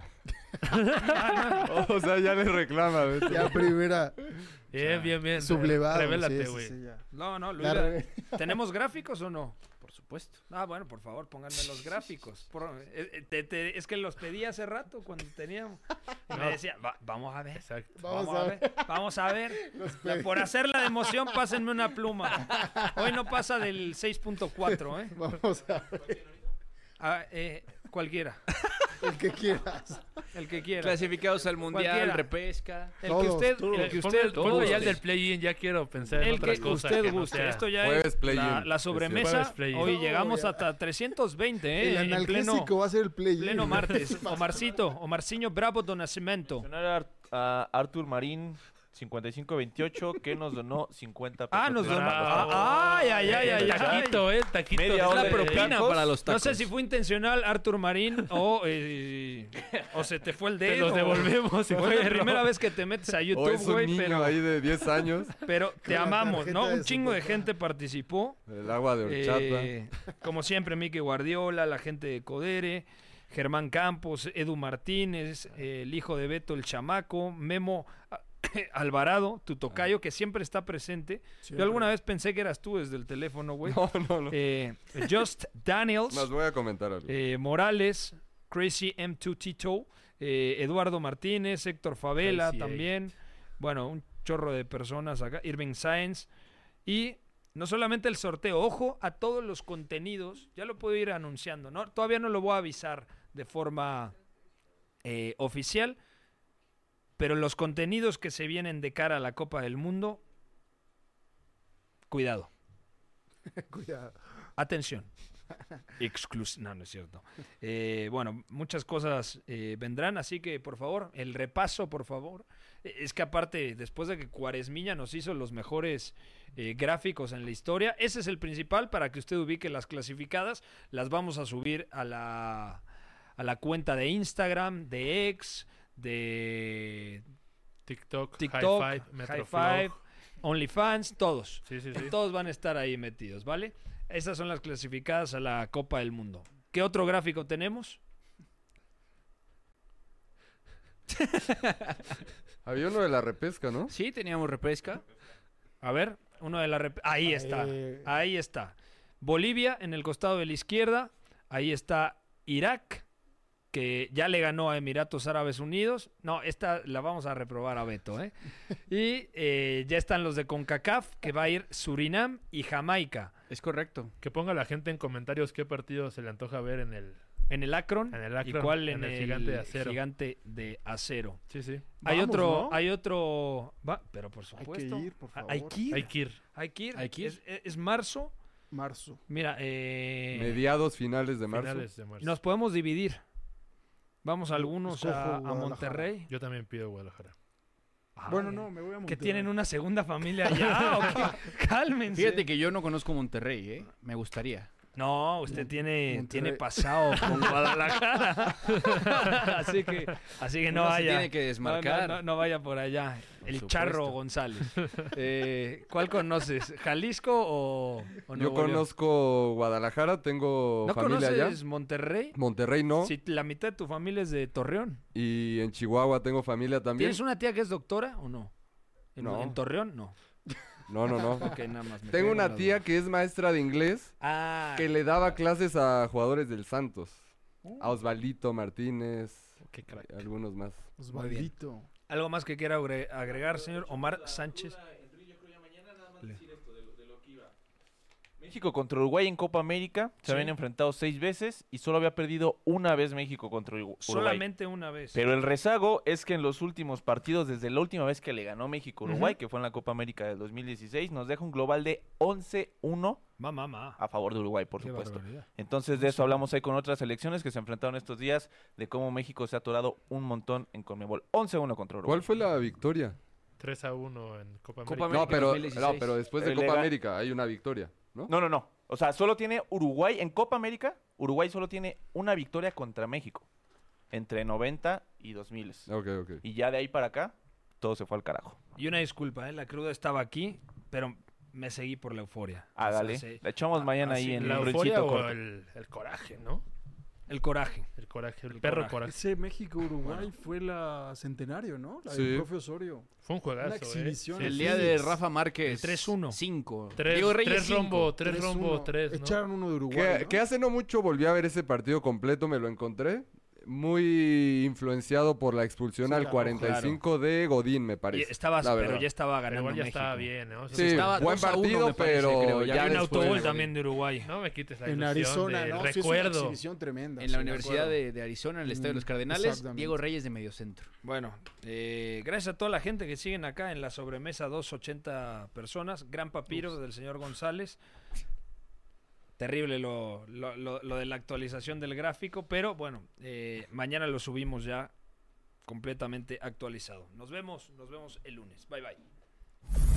O sea, ya le reclama. ¿ves? Ya primera Bien, bien, bien. sublevado. Revélate, sí, sí, güey. sí, ya. No, no, Luis, La re- ¿tenemos gráficos o no? Por supuesto. Ah, bueno, por favor, pónganme los gráficos. Por- eh, eh, te- te- es que los pedí hace rato cuando teníamos. Y me decía, "Va- vamos a ver. Exacto. Vamos a ver. Vamos a ver. Los Ya, pedí. por hacer la de emoción, pásenme una pluma. Hoy no pasa del seis punto cuatro, ¿eh? Vamos a ver. Ah, eh, Cualquiera. El que quieras. El que quiera. Clasificados al Mundial, Cualquiera. repesca. El que Todos, usted, todos. el que Ponme- usted, ponme todos. ya el del play-in, ya quiero pensar en el otras que cosas. usted que no guste. sea- Esto ya Jueves es play-in, la, la es sobremesa. Jueves play-in. Hoy No, llegamos ya. hasta trescientos veinte, ¿eh? El en pleno, analgésico va a ser el play. pleno martes. Omarcito, Omarciño Bravo do Nascimento. Mencionar a, Ar- a Artur Marín, cincuenta y cinco veintiocho, que nos donó cincuenta pesos. Ah, nos donó. Bravo. Ah, ay, ay, ay, ay, El ay. taquito, eh, taquito. Media Es hora la de propina. Propina para los No tacos. sé si fue intencional, Artur Marín, o, eh, o se te fue el dedo. Te los devolvemos. si Fue fue la error. primera vez que te metes a O YouTube, es un güey, niño pero, ahí de diez años. pero te Con la amamos, tarjeta ¿no? de Un su chingo de papá. gente participó. El agua de horchata. Eh, como siempre, Miki Guardiola, la gente de Codere, Germán Campos, Edu Martínez, eh, el hijo de Beto, el chamaco, Memo Alvarado, tu tocayo, que siempre está presente. Yo alguna vez pensé que eras tú desde el teléfono, güey. No, no, no. Eh, Just Daniels, Más voy a comentar algo. eh, Morales, Crazy M dos Tito, eh, Eduardo Martínez, Héctor Favela Crazy, eh. también. Bueno, un chorro de personas acá. Irving Sáenz. Y no solamente el sorteo, ojo a todos los contenidos. Ya lo puedo ir anunciando, ¿no? Todavía no lo voy a avisar de forma eh, oficial. Pero los contenidos que se vienen de cara a la Copa del Mundo, cuidado. Cuidado. Atención. Exclus no, no es cierto. Eh, bueno, muchas cosas eh, vendrán, así que por favor, el repaso, por favor. Eh, Es que aparte, después de que Cuaresmiña nos hizo los mejores eh, gráficos en la historia, ese es el principal para que usted ubique las clasificadas. Las vamos a subir a la, a la cuenta de Instagram, de X, de TikTok, TikTok, High Five, High Metroflog. Five, OnlyFans, todos. Sí, sí, sí. Todos van a estar ahí metidos, ¿vale? Esas son las clasificadas a la Copa del Mundo. ¿Qué otro gráfico tenemos? Había uno de la repesca, ¿no? Sí, teníamos repesca. A ver, uno de la... rep- Ahí está, Eh. ahí está. Bolivia en el costado de la izquierda. Ahí está Irak, que ya le ganó a Emiratos Árabes Unidos. No, esta la vamos a reprobar a Beto, ¿eh? Y eh, ya están los de CONCACAF, que va a ir Surinam y Jamaica. Es correcto. Que ponga la gente en comentarios qué partido se le antoja ver en el... En el Akron, En el y Akron, cuál en, en el el Gigante de Acero. Gigante de Acero. Sí, sí. Hay Vamos, otro, ¿no? hay otro, va, pero por Hay supuesto. que ir, por favor. Hay que ir. Hay que ir. Hay que ir. Hay que ir. Es, es- es marzo. Marzo. Mira, eh, Mediados, finales de marzo. Finales de marzo. nos podemos dividir. Vamos algunos Escojo a, a Guadalajara. Monterrey. Yo también pido Guadalajara. Bueno, Ay, no, me voy a Que Monterrey. tienen una segunda familia allá. ¿O qué? Cálmense. Fíjate que yo no conozco Monterrey, ¿eh? Me gustaría. No, usted tiene, Monterrey. tiene pasado con Guadalajara. así que, así que no Uno se vaya. tiene que desmarcar. No, no, no vaya por allá. El supuesto. Charro González. Eh, ¿Cuál conoces? ¿Jalisco o, o Yo Nuevo León? conozco Guadalajara, tengo ¿No familia allá. conoces Monterrey? Monterrey no. Si la mitad de tu familia es de Torreón. Y en Chihuahua tengo familia también. ¿Tienes una tía que es doctora o no? ¿En, No. en Torreón? No. No, no, no. Ok, nada más. me Tengo quedé una con la tía duda. que es maestra de inglés Ah, que le daba clases a jugadores del Santos. A Osvaldito Martínez, qué crack. algunos más. Osvaldito. ¿Algo más que quiera agre- agregar, señor Omar Sánchez? México contra Uruguay en Copa América se Sí. habían enfrentado seis veces y solo había perdido una vez México contra Urugu- Uruguay. Solamente una vez. Pero el rezago es que en los últimos partidos, desde la última vez que le ganó México a Uruguay, Ujú. que fue en la Copa América del dos mil dieciséis, nos deja un global de once uno Ma, ma, ma. a favor de Uruguay, por Qué supuesto. barbaridad. Entonces de eso hablamos ahí con otras selecciones que se enfrentaron estos días, de cómo México se ha atorado un montón en Conmebol. once uno contra Uruguay. ¿Cuál fue la victoria? tres a uno en Copa Copa América. No, América pero, dos mil dieciséis. no, pero después de Eh, le Copa gan- América hay una victoria, ¿no? No, no, no. O sea, solo tiene Uruguay en Copa América. Uruguay solo tiene una victoria contra México. Entre noventa y dos mil. Ok, ok. Y ya de ahí para acá, todo se fue al carajo. Y una disculpa, ¿eh? La cruda estaba aquí, pero me seguí por la euforia. O sea, Hágale. sí. La echamos mañana así, ahí en ¿La un euforia brincito o corto. el, el coraje, no? El coraje. El coraje, el, El perro coraje. coraje. Ese México-Uruguay fue la centenario, ¿no? La Sí. del profe Osorio. Fue un juegazo, Una ¿eh? exhibición. Sí, El sí. día de Rafa Márquez. El tres uno. cinco. Tres, Diego Reyes, tres cinco. rombo, tres tres rombo, uno. tres, ¿no? Echaron uno de Uruguay, Que, ¿no? que hace no mucho volví a ver ese partido completo, me lo encontré. Muy influenciado por la expulsión Sí, al claro, cuarenta y cinco de Godín, me Y parece. estaba, la pero verdad. ya estaba Pero ganando igual ya México. estaba bien, ¿no? O sea, Sí, Estaba buen dos a uno, partido, me parece, pero creo, ya ya Había un después- autogol de- también de Uruguay. No me quites la En ilusión Arizona, del ¿no? Sí, es una recuerdo. exhibición tremenda. En sí, la de Universidad acuerdo. de, de Arizona, en el Estadio de los Mm, Cardenales, exactamente. Diego Reyes de mediocentro. Bueno, eh, gracias a toda la gente que siguen acá en la sobremesa, doscientas ochenta personas. Gran papiro del señor González. Terrible lo, lo, lo- lo de la actualización del gráfico, pero bueno, eh, mañana lo subimos ya completamente actualizado. Nos vemos, nos vemos el lunes. Bye bye.